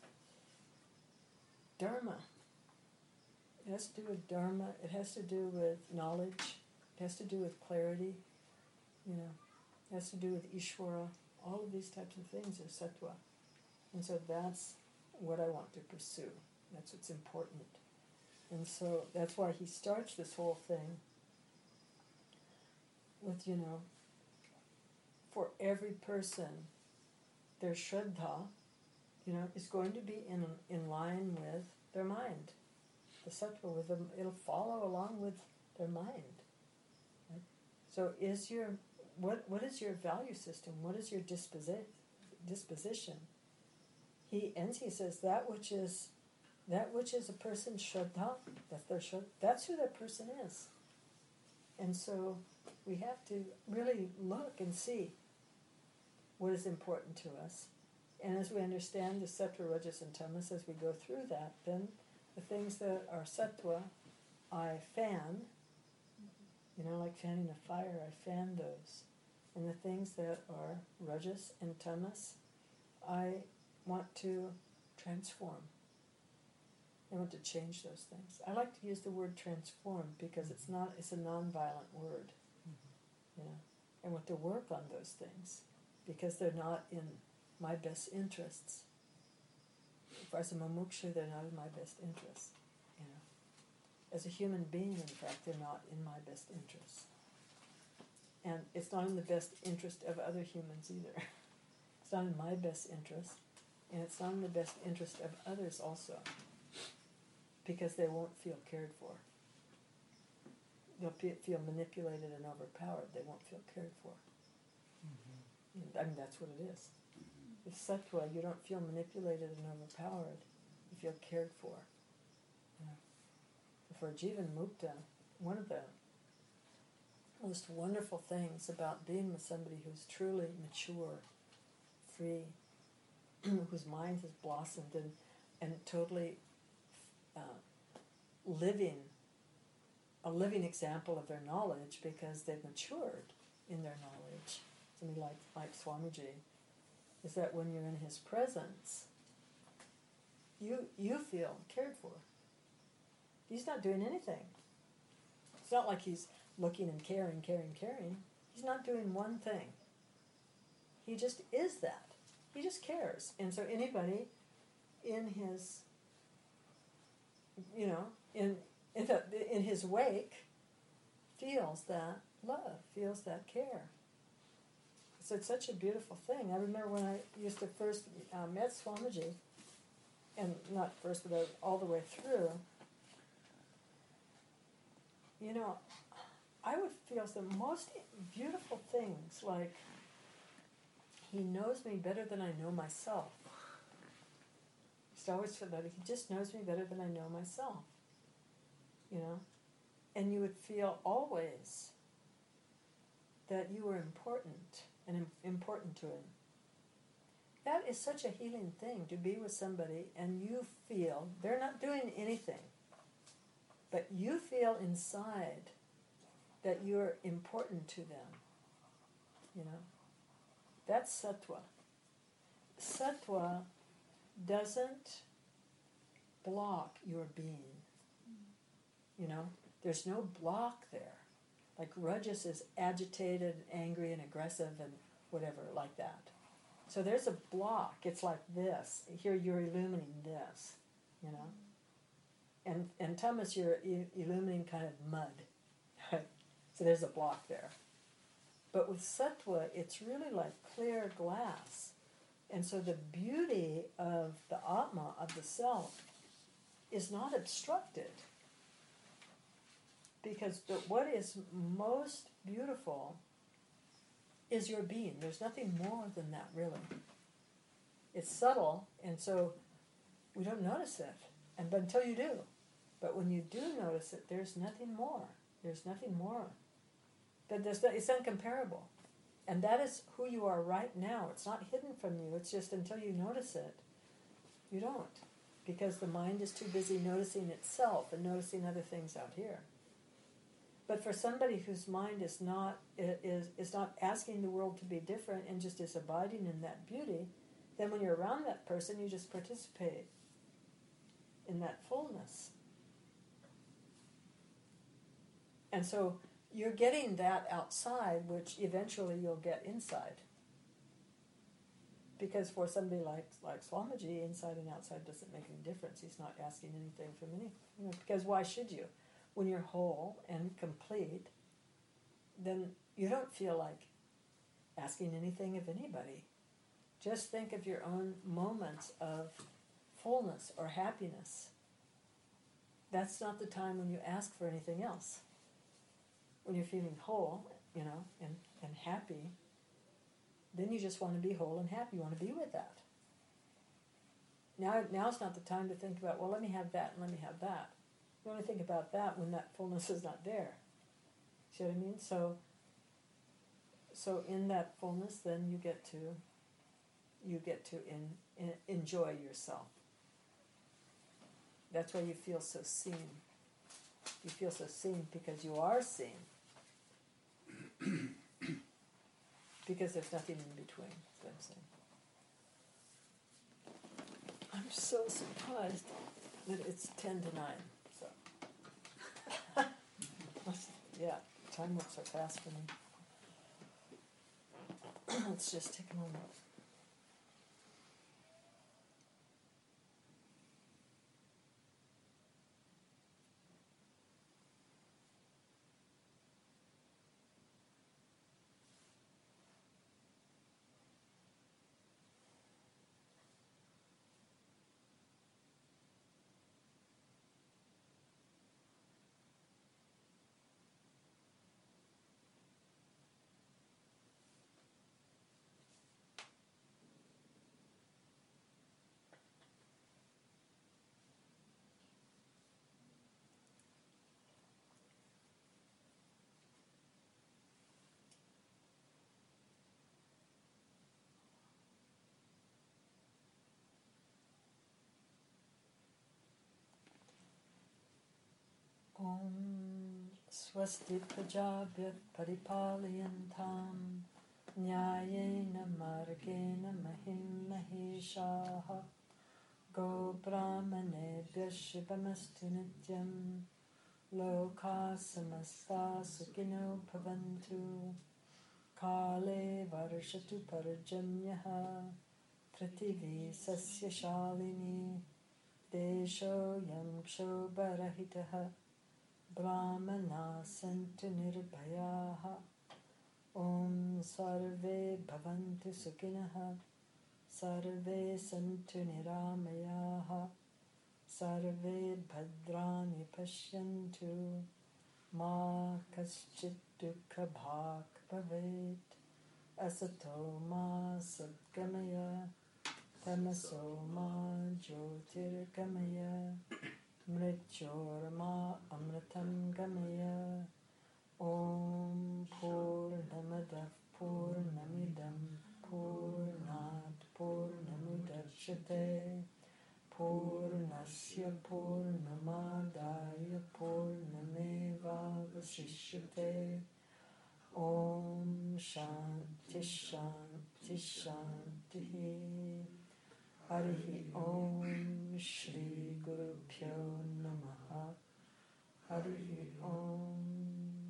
dharma. It has to do with dharma. It has to do with knowledge. It has to do with clarity. You know, it has to do with Ishvara. All of these types of things are sattva. And so that's what I want to pursue. That's what's important. And so that's why he starts this whole thing with, you know, for every person, their shraddha, you know, is going to be in in line with their mind. The sattva, with them, it'll follow along with their mind. Right? So is your, what what is your value system? What is your disposi- disposition? He ends, he says, that which is that which is a person's shraddha, that's their shraddha, that's who that person is. And so we have to really look and see what is important to us. And as we understand the sattva, rajas, and tamas, as we go through that, then the things that are sattva, I fan, you know, like fanning a fire, I fan those. And the things that are rajas and tamas, I want to transform. I want to change those things. I like to use the word transform because it's not, it's a non-violent word. You know, I want to work on those things because they're not in my best interests. If as a mumuksha, they're not in my best interests. You know, as a human being, in fact, they're not in my best interests. And it's not in the best interest of other humans either. It's not in my best interest, and it's not in the best interest of others also, because they won't feel cared for. They'll pe- feel manipulated and overpowered. They won't feel cared for. Mm-hmm. I mean, that's what it is. With sattva, you don't feel manipulated and overpowered. You feel cared for. You know. For Jivan Mukta, one of the most wonderful things about being with somebody who's truly mature, free, whose mind has blossomed and, and totally uh, living, a living example of their knowledge because they've matured in their knowledge. Somebody like, like Swamiji, is that when you're in his presence, you you feel cared for. He's not doing anything. It's not like he's looking and caring, caring, caring. He's not doing one thing. He just is that. He just cares. And so anybody in his, you know, in in, the, in his wake feels that love, feels that care. So it's such a beautiful thing. I remember when I used to first uh, met Swamiji, and not first, but all the way through, you know, I would feel the most beautiful things, like he knows me better than I know myself. I used to always feel that he just knows me better than I know myself, you know. And you would feel always that you were important and im- important to him. That is such a healing thing, to be with somebody and you feel they're not doing anything, but you feel inside that you're important to them, you know. That's sattva. Sattva doesn't block your being, you know. There's no block there. Like Rajas is agitated, angry, and aggressive, and whatever, like that. So there's a block. It's like this. Here you're illuminating this, you know. And and tamas, you're I- illuminating kind of mud. Right? So there's a block there. But with sattva, it's really like clear glass. And so the beauty of the Atma, of the self, is not obstructed. Because the, what is most beautiful is your being. There's nothing more than that, really. It's subtle, and so we don't notice it, and but until you do. But when you do notice it, there's nothing more. There's nothing more. That there's no, it's incomparable. And that is who you are right now. It's not hidden from you. It's just until you notice it, you don't. Because the mind is too busy noticing itself and noticing other things out here. But for somebody whose mind is not is is not asking the world to be different and just is abiding in that beauty, then when you're around that person, you just participate in that fullness. And so you're getting that outside, which eventually you'll get inside. Because for somebody like like Swamiji, inside and outside doesn't make any difference. He's not asking anything from any, you know, because why should you? When you're whole and complete, then you don't feel like asking anything of anybody. Just think of your own moments of fullness or happiness. That's not the time when you ask for anything else. When you're feeling whole, you know, and, and happy, then you just want to be whole and happy. You want to be with that. Now, now's not the time to think about, well, let me have that and let me have that. You only think about that when that fullness is not there. See what I mean? So, so in that fullness, then you get to, you get to in, in, enjoy yourself. That's why you feel so seen. You feel so seen because you are seen. Because there's nothing in between. That's what I'm saying. I'm so surprised that it's ten to nine. Yeah, time went so fast for me. Let's just take a moment. Om Swasti Prajabhyat Paripalayantam Nyayena Margena Mahim Maheshaha Go brahmanebhya shubhamastu nityam loka samasta sukhino bhavantu kale varshatu parajamyaha prativi sasya shalini desho yam kshobarahitaha brahmana santu nirbhayaha om sarve bhavantu sukhinaha sarve santu niramayaha sarve bhadrani pashyantu ma kaschit dukkha bhak bhavet asato ma sadgamaya tamaso ma jyotirgamaya mrityorma amritam gamaya om purnamadav purnamidam purnat purnamudachyate purnasya purnamadaya purnameva vasishyate om shanti shanti shanti harihi om shri guru pyo namaha harihi om.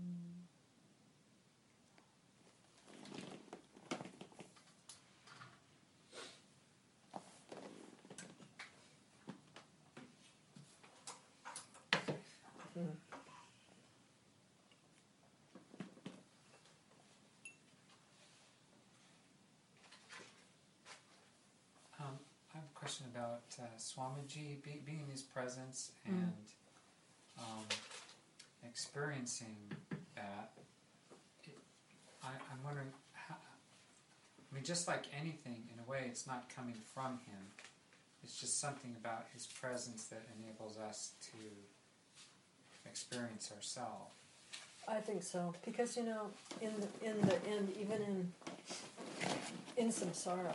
Um, I have a question about uh, Swamiji be, being in his presence and mm. um, experiencing that. It, I, I'm wondering, how, I mean, just like anything, in a way, it's not coming from him. It's just something about his presence that enables us to experience ourselves. I think so, because you know, in the in the end, even in in samsara,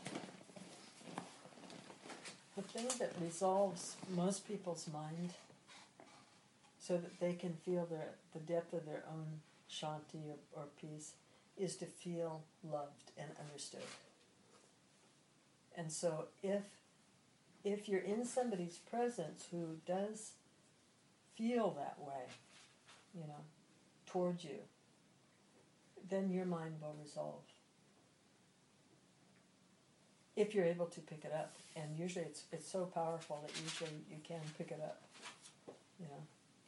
the thing that resolves most people's mind, so that they can feel their the depth of their own shanti or, or peace, is to feel loved and understood. And so, if if you're in somebody's presence who does feel that way, you know, towards you, then your mind will resolve. If you're able to pick it up, and usually it's it's so powerful that usually you can pick it up, you know.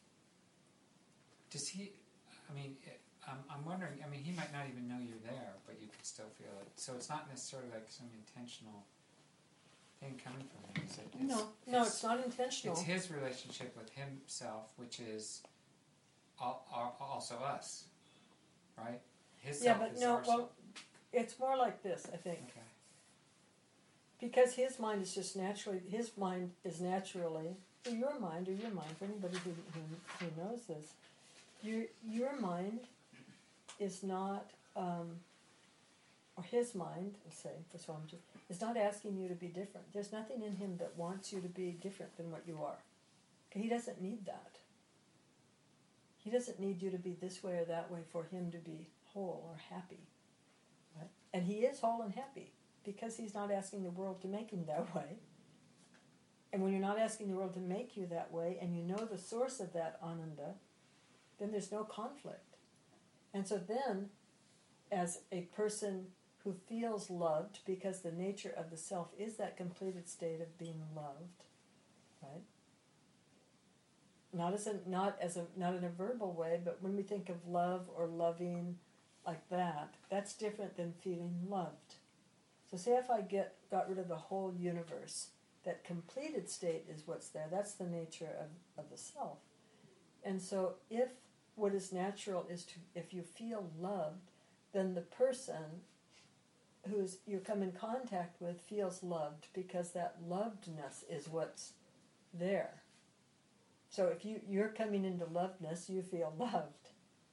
Does he? I mean, it, I'm I'm wondering. I mean, he might not even know you're there, but you could still feel it. So it's not necessarily like some intentional thing coming from him. Is it? It's, no, no, it's, it's not intentional. It's his relationship with himself, which is all, all, also us, right? His yeah, self but is no. our Well, self. It's more like this, I think. Okay. Because his mind is just naturally, his mind is naturally, or your mind, or your mind, for anybody who, who, who knows this, your, your mind is not, um, or his mind, let's say, for Swamiji, is not asking you to be different. There's nothing in him that wants you to be different than what you are. He doesn't need that. He doesn't need you to be this way or that way for him to be whole or happy. Right? And he is whole and happy, because he's not asking the world to make him that way. And when you're not asking the world to make you that way, and you know the source of that ananda, then there's no conflict. And so then, as a person who feels loved, because the nature of the self is that completed state of being loved, right? Not as a not as a not in a verbal way, but when we think of love or loving like that, that's different than feeling loved. So say if I get got rid of the whole universe, that completed state is what's there. That's the nature of, of the self. And so if what is natural is to, if you feel loved, then the person who's you come in contact with feels loved, because that lovedness is what's there. So if you, you're coming into lovedness, you feel loved.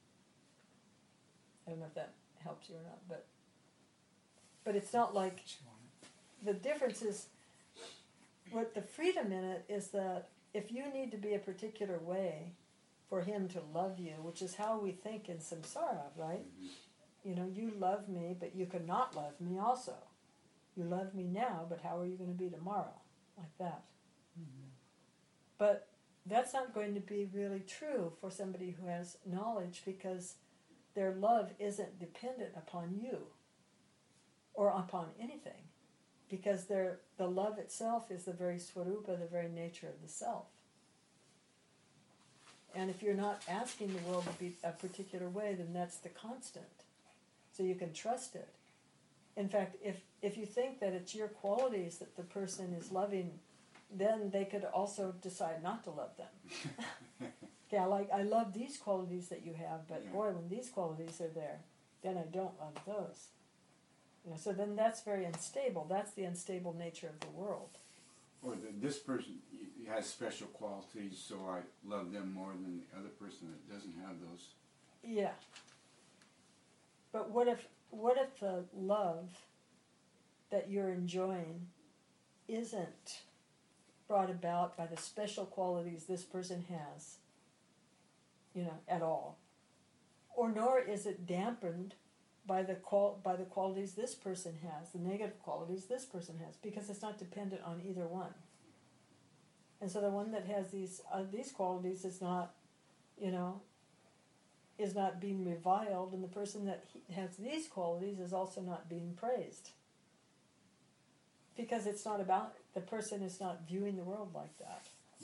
I don't know if that helps you or not, but but it's not like, the difference is, what the freedom in it is that if you need to be a particular way for him to love you, which is how we think in samsara, right? Mm-hmm. You know, you love me, but you could not love me also. You love me now, but how are you going to be tomorrow? Like that. But that's not going to be really true for somebody who has knowledge, because their love isn't dependent upon you or upon anything, because their the love itself is the very swarupa, the very nature of the self. And if you're not asking the world to be a particular way, then that's the constant. So you can trust it. In fact, if, if you think that it's your qualities that the person is loving, then they could also decide not to love them. Okay, I like I love these qualities that you have, but Yeah. boy, when these qualities are there, then I don't love those. You know, so then that's very unstable. That's the unstable nature of the world. Or the, this person has special qualities, so I love them more than the other person that doesn't have those. Yeah. But what if what if the love that you're enjoying isn't brought about by the special qualities this person has, you know, at all? Or nor is it dampened by the qual by the qualities this person has, the negative qualities this person has, because it's not dependent on either one. And so the one that has these uh, these qualities is not, you know, is not being reviled, and the person that he has these qualities is also not being praised. Because it's not about, the person is not viewing the world like that.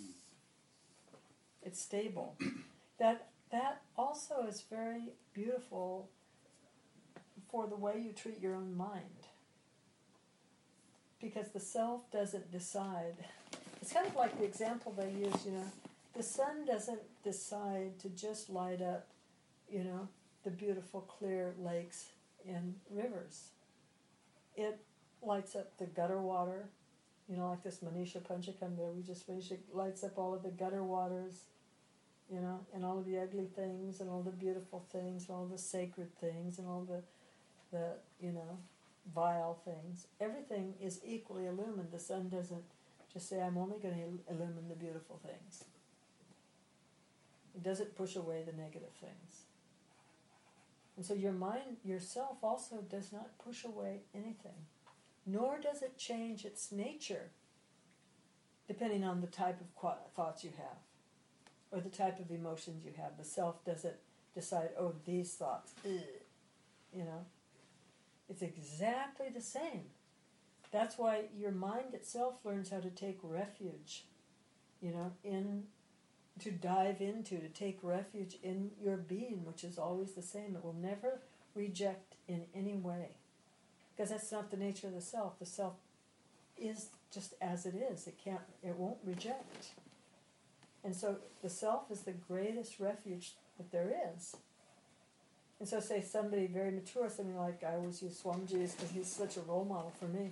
It's stable. That that also is very beautiful for the way you treat your own mind. Because the self doesn't decide. It's kind of like the example they use, you know, the sun doesn't decide to just light up, you know, the beautiful clear lakes and rivers. It lights up the gutter water, you know, like this Manisha Panchakanda, we just finished, it lights up all of the gutter waters, you know, and all of the ugly things and all the beautiful things and all the sacred things and all the, the you know, vile things. Everything is equally illumined. The sun doesn't just say, I'm only going to illumine the beautiful things. It doesn't push away the negative things. And so your mind, yourself, also does not push away anything, nor does it change its nature depending on the type of qu- thoughts you have or the type of emotions you have. The self doesn't decide, oh, these thoughts, ugh, you know. It's exactly the same. That's why your mind itself learns how to take refuge, you know, in, to dive into, to take refuge in your being, which is always the same. It will never reject in any way. Because that's not the nature of the self. The self is just as it is. It can't, it won't reject. And so the self is the greatest refuge that there is. And so say somebody very mature, something like, I always use Swamiji because he's such a role model for me.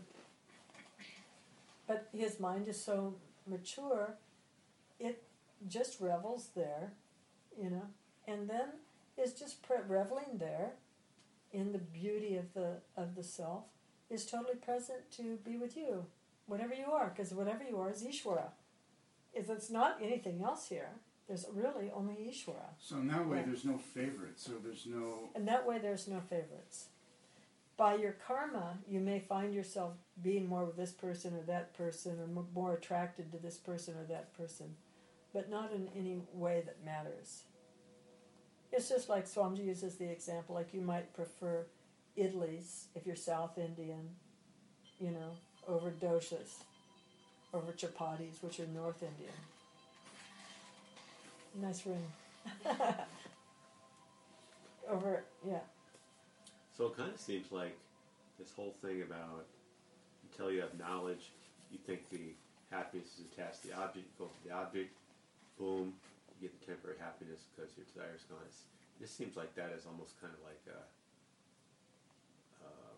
But his mind is so mature, it just revels there, you know, and then is just pre- reveling there in the beauty of the of the self, is totally present to be with you, whatever you are, because whatever you are is Ishvara. If it's not anything else here, there's really only Ishvara. So in that way, Yeah. there's no favorite. So there's no... And that way there's no favorites. By your karma, you may find yourself being more with this person or that person, or m- more attracted to this person or that person, but not in any way that matters. It's just like Swamiji uses the example, like you might prefer idlis, if you're South Indian, you know, over doshas, over chapatis, which are North Indian. Nice ring. Over, yeah. So it kind of seems like this whole thing about until you have knowledge, you think the happiness is attached to the object, you go to the object, boom, you get the temporary happiness because your desire is gone. It's, this seems like that is almost kind of like a, um,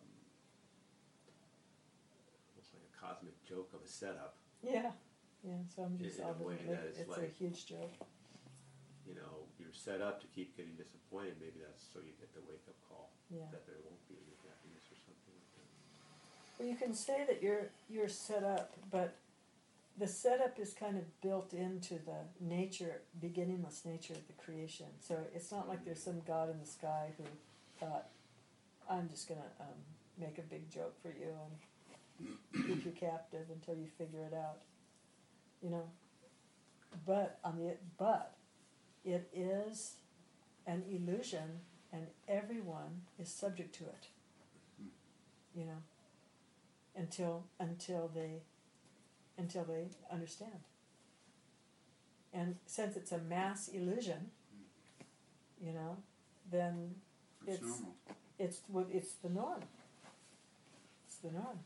almost like a cosmic joke of a setup. Yeah. Yeah, so I'm just In a way obviously, that is it's a like- huge joke. You know, you're set up to keep getting disappointed. Maybe that's so you get the wake-up call Yeah. that there won't be any happiness or something like that. Well, you can say that you're you're set up, but the setup is kind of built into the nature, beginningless nature of the creation. So it's not like there's some God in the sky who thought, I'm just going to um, make a big joke for you and keep you captive until you figure it out. you know. But on the but it is an illusion, and everyone is subject to it. You know, until until they until they understand. And since it's a mass illusion, you know, then It's, it's normal. it's what it's the norm. It's the norm.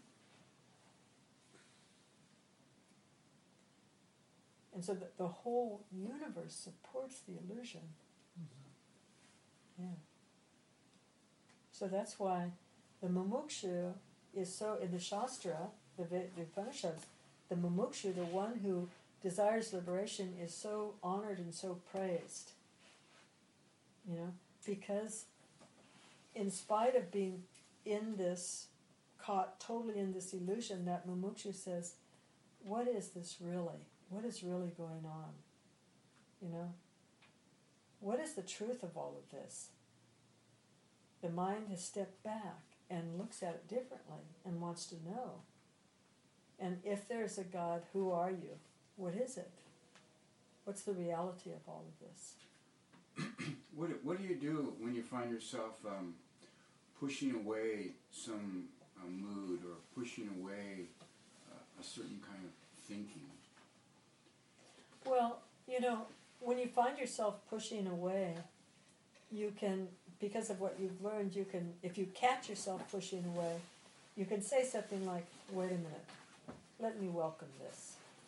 And so the, the whole universe supports the illusion. Yeah. So that's why the mumukshu is so, in the Shastra, the, Ve- the Upanishads, the mumukshu, the one who desires liberation, is so honored and so praised. You know, because in spite of being in this, caught totally in this illusion, that mumukshu says, what is this really? What is really going on? You know? What is the truth of all of this? The mind has stepped back and looks at it differently and wants to know. And if there's a God, who are you? What is it? What's the reality of all of this? What do- What do you do when you find yourself um, pushing away some uh, mood or pushing away uh, a certain kind of thinking? Well, you know, when you find yourself pushing away, you can, because of what you've learned, you can, if you catch yourself pushing away, you can say something like, wait a minute, let me welcome this.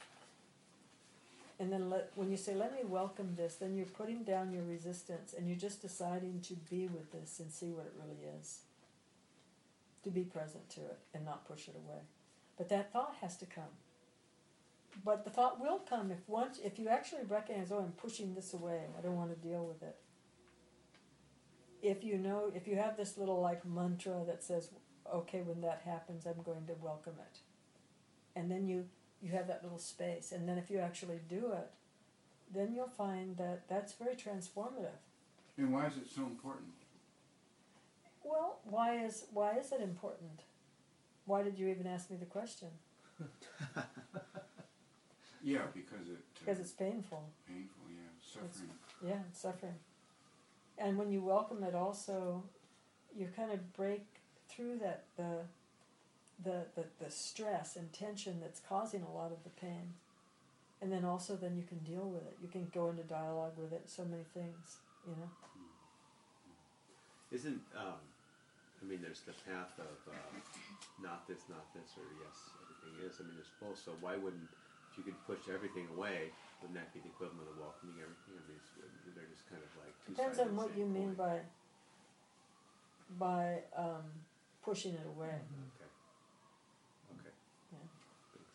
And then let, when you say, let me welcome this, then you're putting down your resistance and you're just deciding to be with this and see what it really is. To be present to it and not push it away. But that thought has to come. But the thought will come if once, if you actually recognize, oh, I'm pushing this away, I don't want to deal with it. If you know, if you have this little like mantra that says, okay, when that happens, I'm going to welcome it. And then you, you have that little space. And then if you actually do it, then you'll find that that's very transformative. And why is it so important? Well, why is why is it important? Why did you even ask me the question? Yeah, because it uh, Because it's painful. painful. Yeah, suffering. Yeah, it's suffering. And when you welcome it also, you kind of break through that the, the the the stress and tension that's causing a lot of the pain. And then also then you can deal with it. You can go into dialogue with it, so many things, you know. Isn't, um, I mean, there's the path of uh, not this, not this, or yes, everything is. I mean, there's both. So why wouldn't, if you could push everything away, wouldn't that be the equivalent of welcoming everything? I mean, it's, they're just kind of like two Depends sides on of the what same you mean coin. by by um, pushing it away. Okay. Okay. Yeah. Thanks.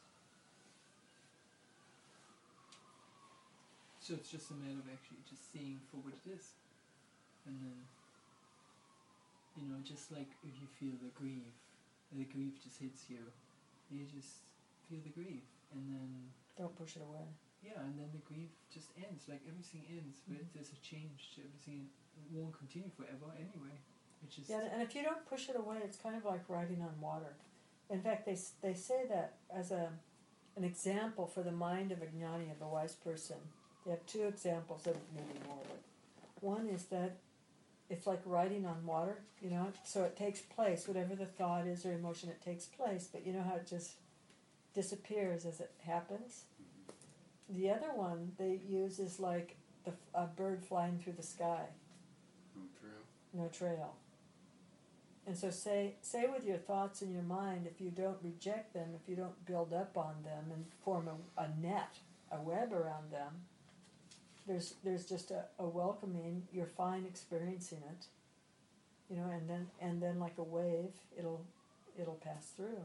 So it's just a matter of actually just seeing for what it is. And then, you know, just like if you feel the grief, the grief just hits you, you just feel the grief. And then, Don't push it away. yeah, and then the grief just ends. Like everything ends, but there's a change to everything. It won't continue forever anyway. It's just, Yeah, and if you don't push it away, it's kind of like riding on water. In fact, they they say that as a an example for the mind of a jnani, of a wise person. They have two examples, of maybe more. But one is that it's like riding on water, you know. So it takes place, whatever the thought is or emotion, it takes place. But you know how it just disappears as it happens. The other one they use is like the a bird flying through the sky. No trail. No trail. And so say say with your thoughts in your mind, if you don't reject them, if you don't build up on them and form a, a net, a web around them, there's there's just a, a welcoming, you're fine experiencing it. You know, and then and then like a wave, it'll it'll pass through.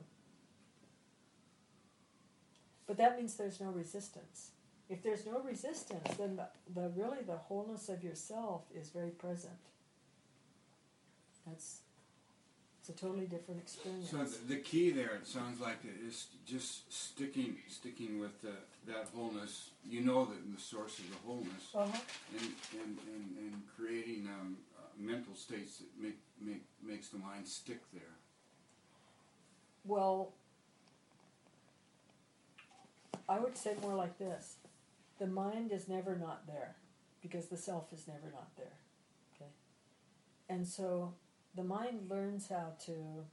But that means there's no resistance. If there's no resistance, then the, the really the wholeness of yourself is very present. That's it's a totally different experience. So the, the key there, it sounds like, is just sticking sticking with the, that wholeness. You know that the source of the wholeness, uh-huh. and, and, and, and creating um, uh, mental states that make, make makes the mind stick there. Well, I would say more like this. The mind is never not there, because the self is never not there. Okay? And so the mind learns how to,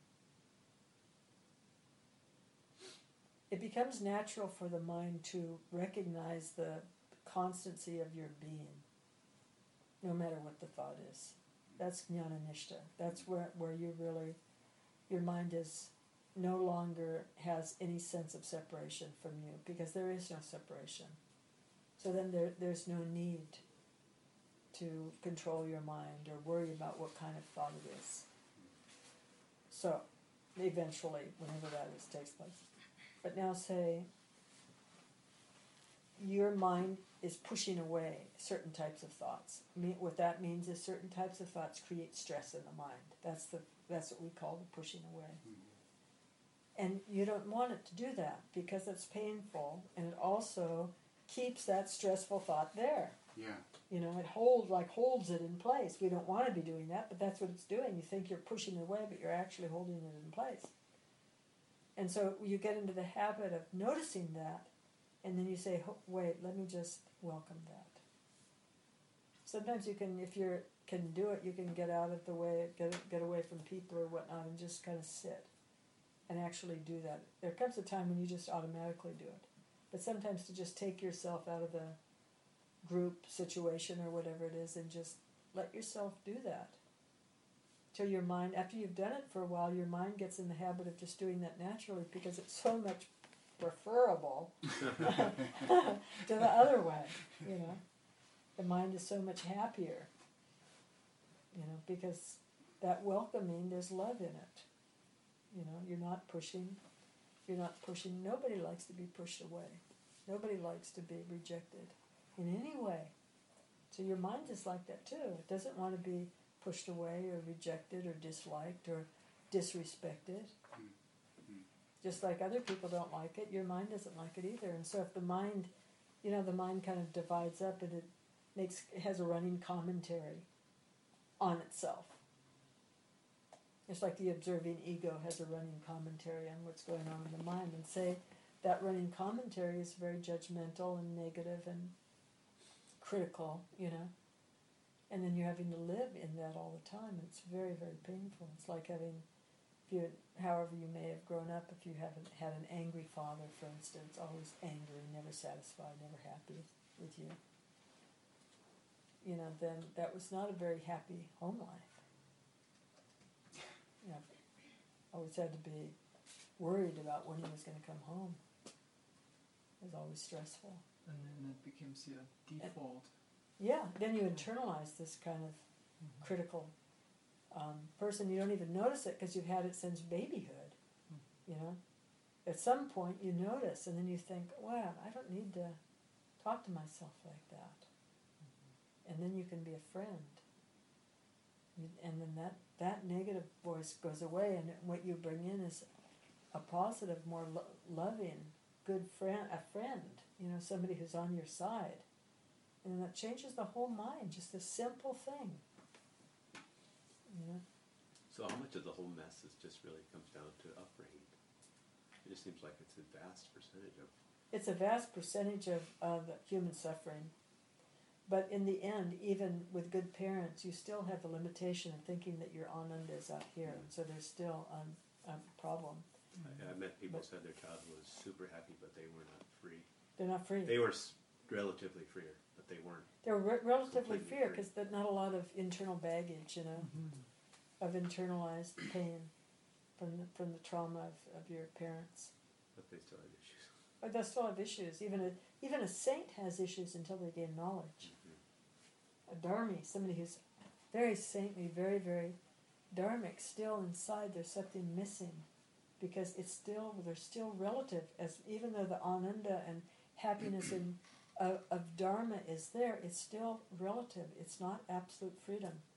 it becomes natural for the mind to recognize the constancy of your being, no matter what the thought is. That's jnana nishta. That's where, where you really, your mind is no longer has any sense of separation from you, because there is no separation. So then there, there's no need to control your mind or worry about what kind of thought it is. So, eventually, whenever that is, takes place. But now say, your mind is pushing away certain types of thoughts. I mean, what that means is certain types of thoughts create stress in the mind. That's the that's what we call the pushing away. Mm-hmm. And you don't want it to do that, because it's painful, and it also keeps that stressful thought there. Yeah. You know, it hold like holds it in place. We don't want to be doing that, but that's what it's doing. You think you're pushing it away, but you're actually holding it in place. And so you get into the habit of noticing that, and then you say, wait, let me just welcome that. Sometimes you can, if you can do it, you can get out of the way, get get away from people or whatnot, and just kind of sit and actually do that. There comes a time when you just automatically do it. But sometimes to just take yourself out of the group situation or whatever it is and just let yourself do that. Till your mind, after you've done it for a while, your mind gets in the habit of just doing that naturally, because it's so much preferable to the other way, you know. The mind is so much happier, you know, because that welcoming, there's love in it. You know, you're not pushing, you're not pushing, nobody likes to be pushed away. Nobody likes to be rejected in any way. So your mind is like that too. It doesn't want to be pushed away or rejected or disliked or disrespected. Mm-hmm. Just like other people don't like it, your mind doesn't like it either. And so if the mind, you know, the mind kind of divides up and it makes, it has a running commentary on itself. It's like the observing ego has a running commentary on what's going on in the mind, and say that running commentary is very judgmental and negative and critical, you know, and then you're having to live in that all the time. It's very, very painful. It's like having, if you, however you may have grown up, if you haven't had an angry father, for instance, always angry, never satisfied, never happy with you, you know, then that was not a very happy home life. You know, always had to be worried about when he was going to come home. It was always stressful. And then it becomes your default. And, yeah, then you internalize this kind of mm-hmm. critical um, person. You don't even notice it because you've had it since babyhood. Mm-hmm. You know, at some point you notice, and then you think, "Wow, I don't need to talk to myself like that." Mm-hmm. And then you can be a friend. And then that, that negative voice goes away, and what you bring in is a positive, more lo- loving, good friend, a friend, you know, somebody who's on your side. And that changes the whole mind, just a simple thing. You know? So how much of the whole mess is just really comes down to upbringing? It just seems like it's a vast percentage of... It's a vast percentage of uh, the human suffering. But in the end, even with good parents, you still have the limitation of thinking that your ananda is out here, and so there's still um, a problem. I, I met people but, who said their childhood was super happy, but they were not free. They're not free. They were s- relatively freer, but they weren't. They were re- relatively free freer because there's not a lot of internal baggage, you know, mm-hmm. of internalized pain from the, from the trauma of, of your parents. But they still have issues. But they still have issues. Even a even a saint has issues until they gain knowledge. Mm-hmm. A dharmi, somebody who's very saintly, very, very dharmic, still inside there's something missing, because it's still, they're still relative. As even though the ananda and happiness in, of, of dharma is there, it's still relative. It's not absolute freedom.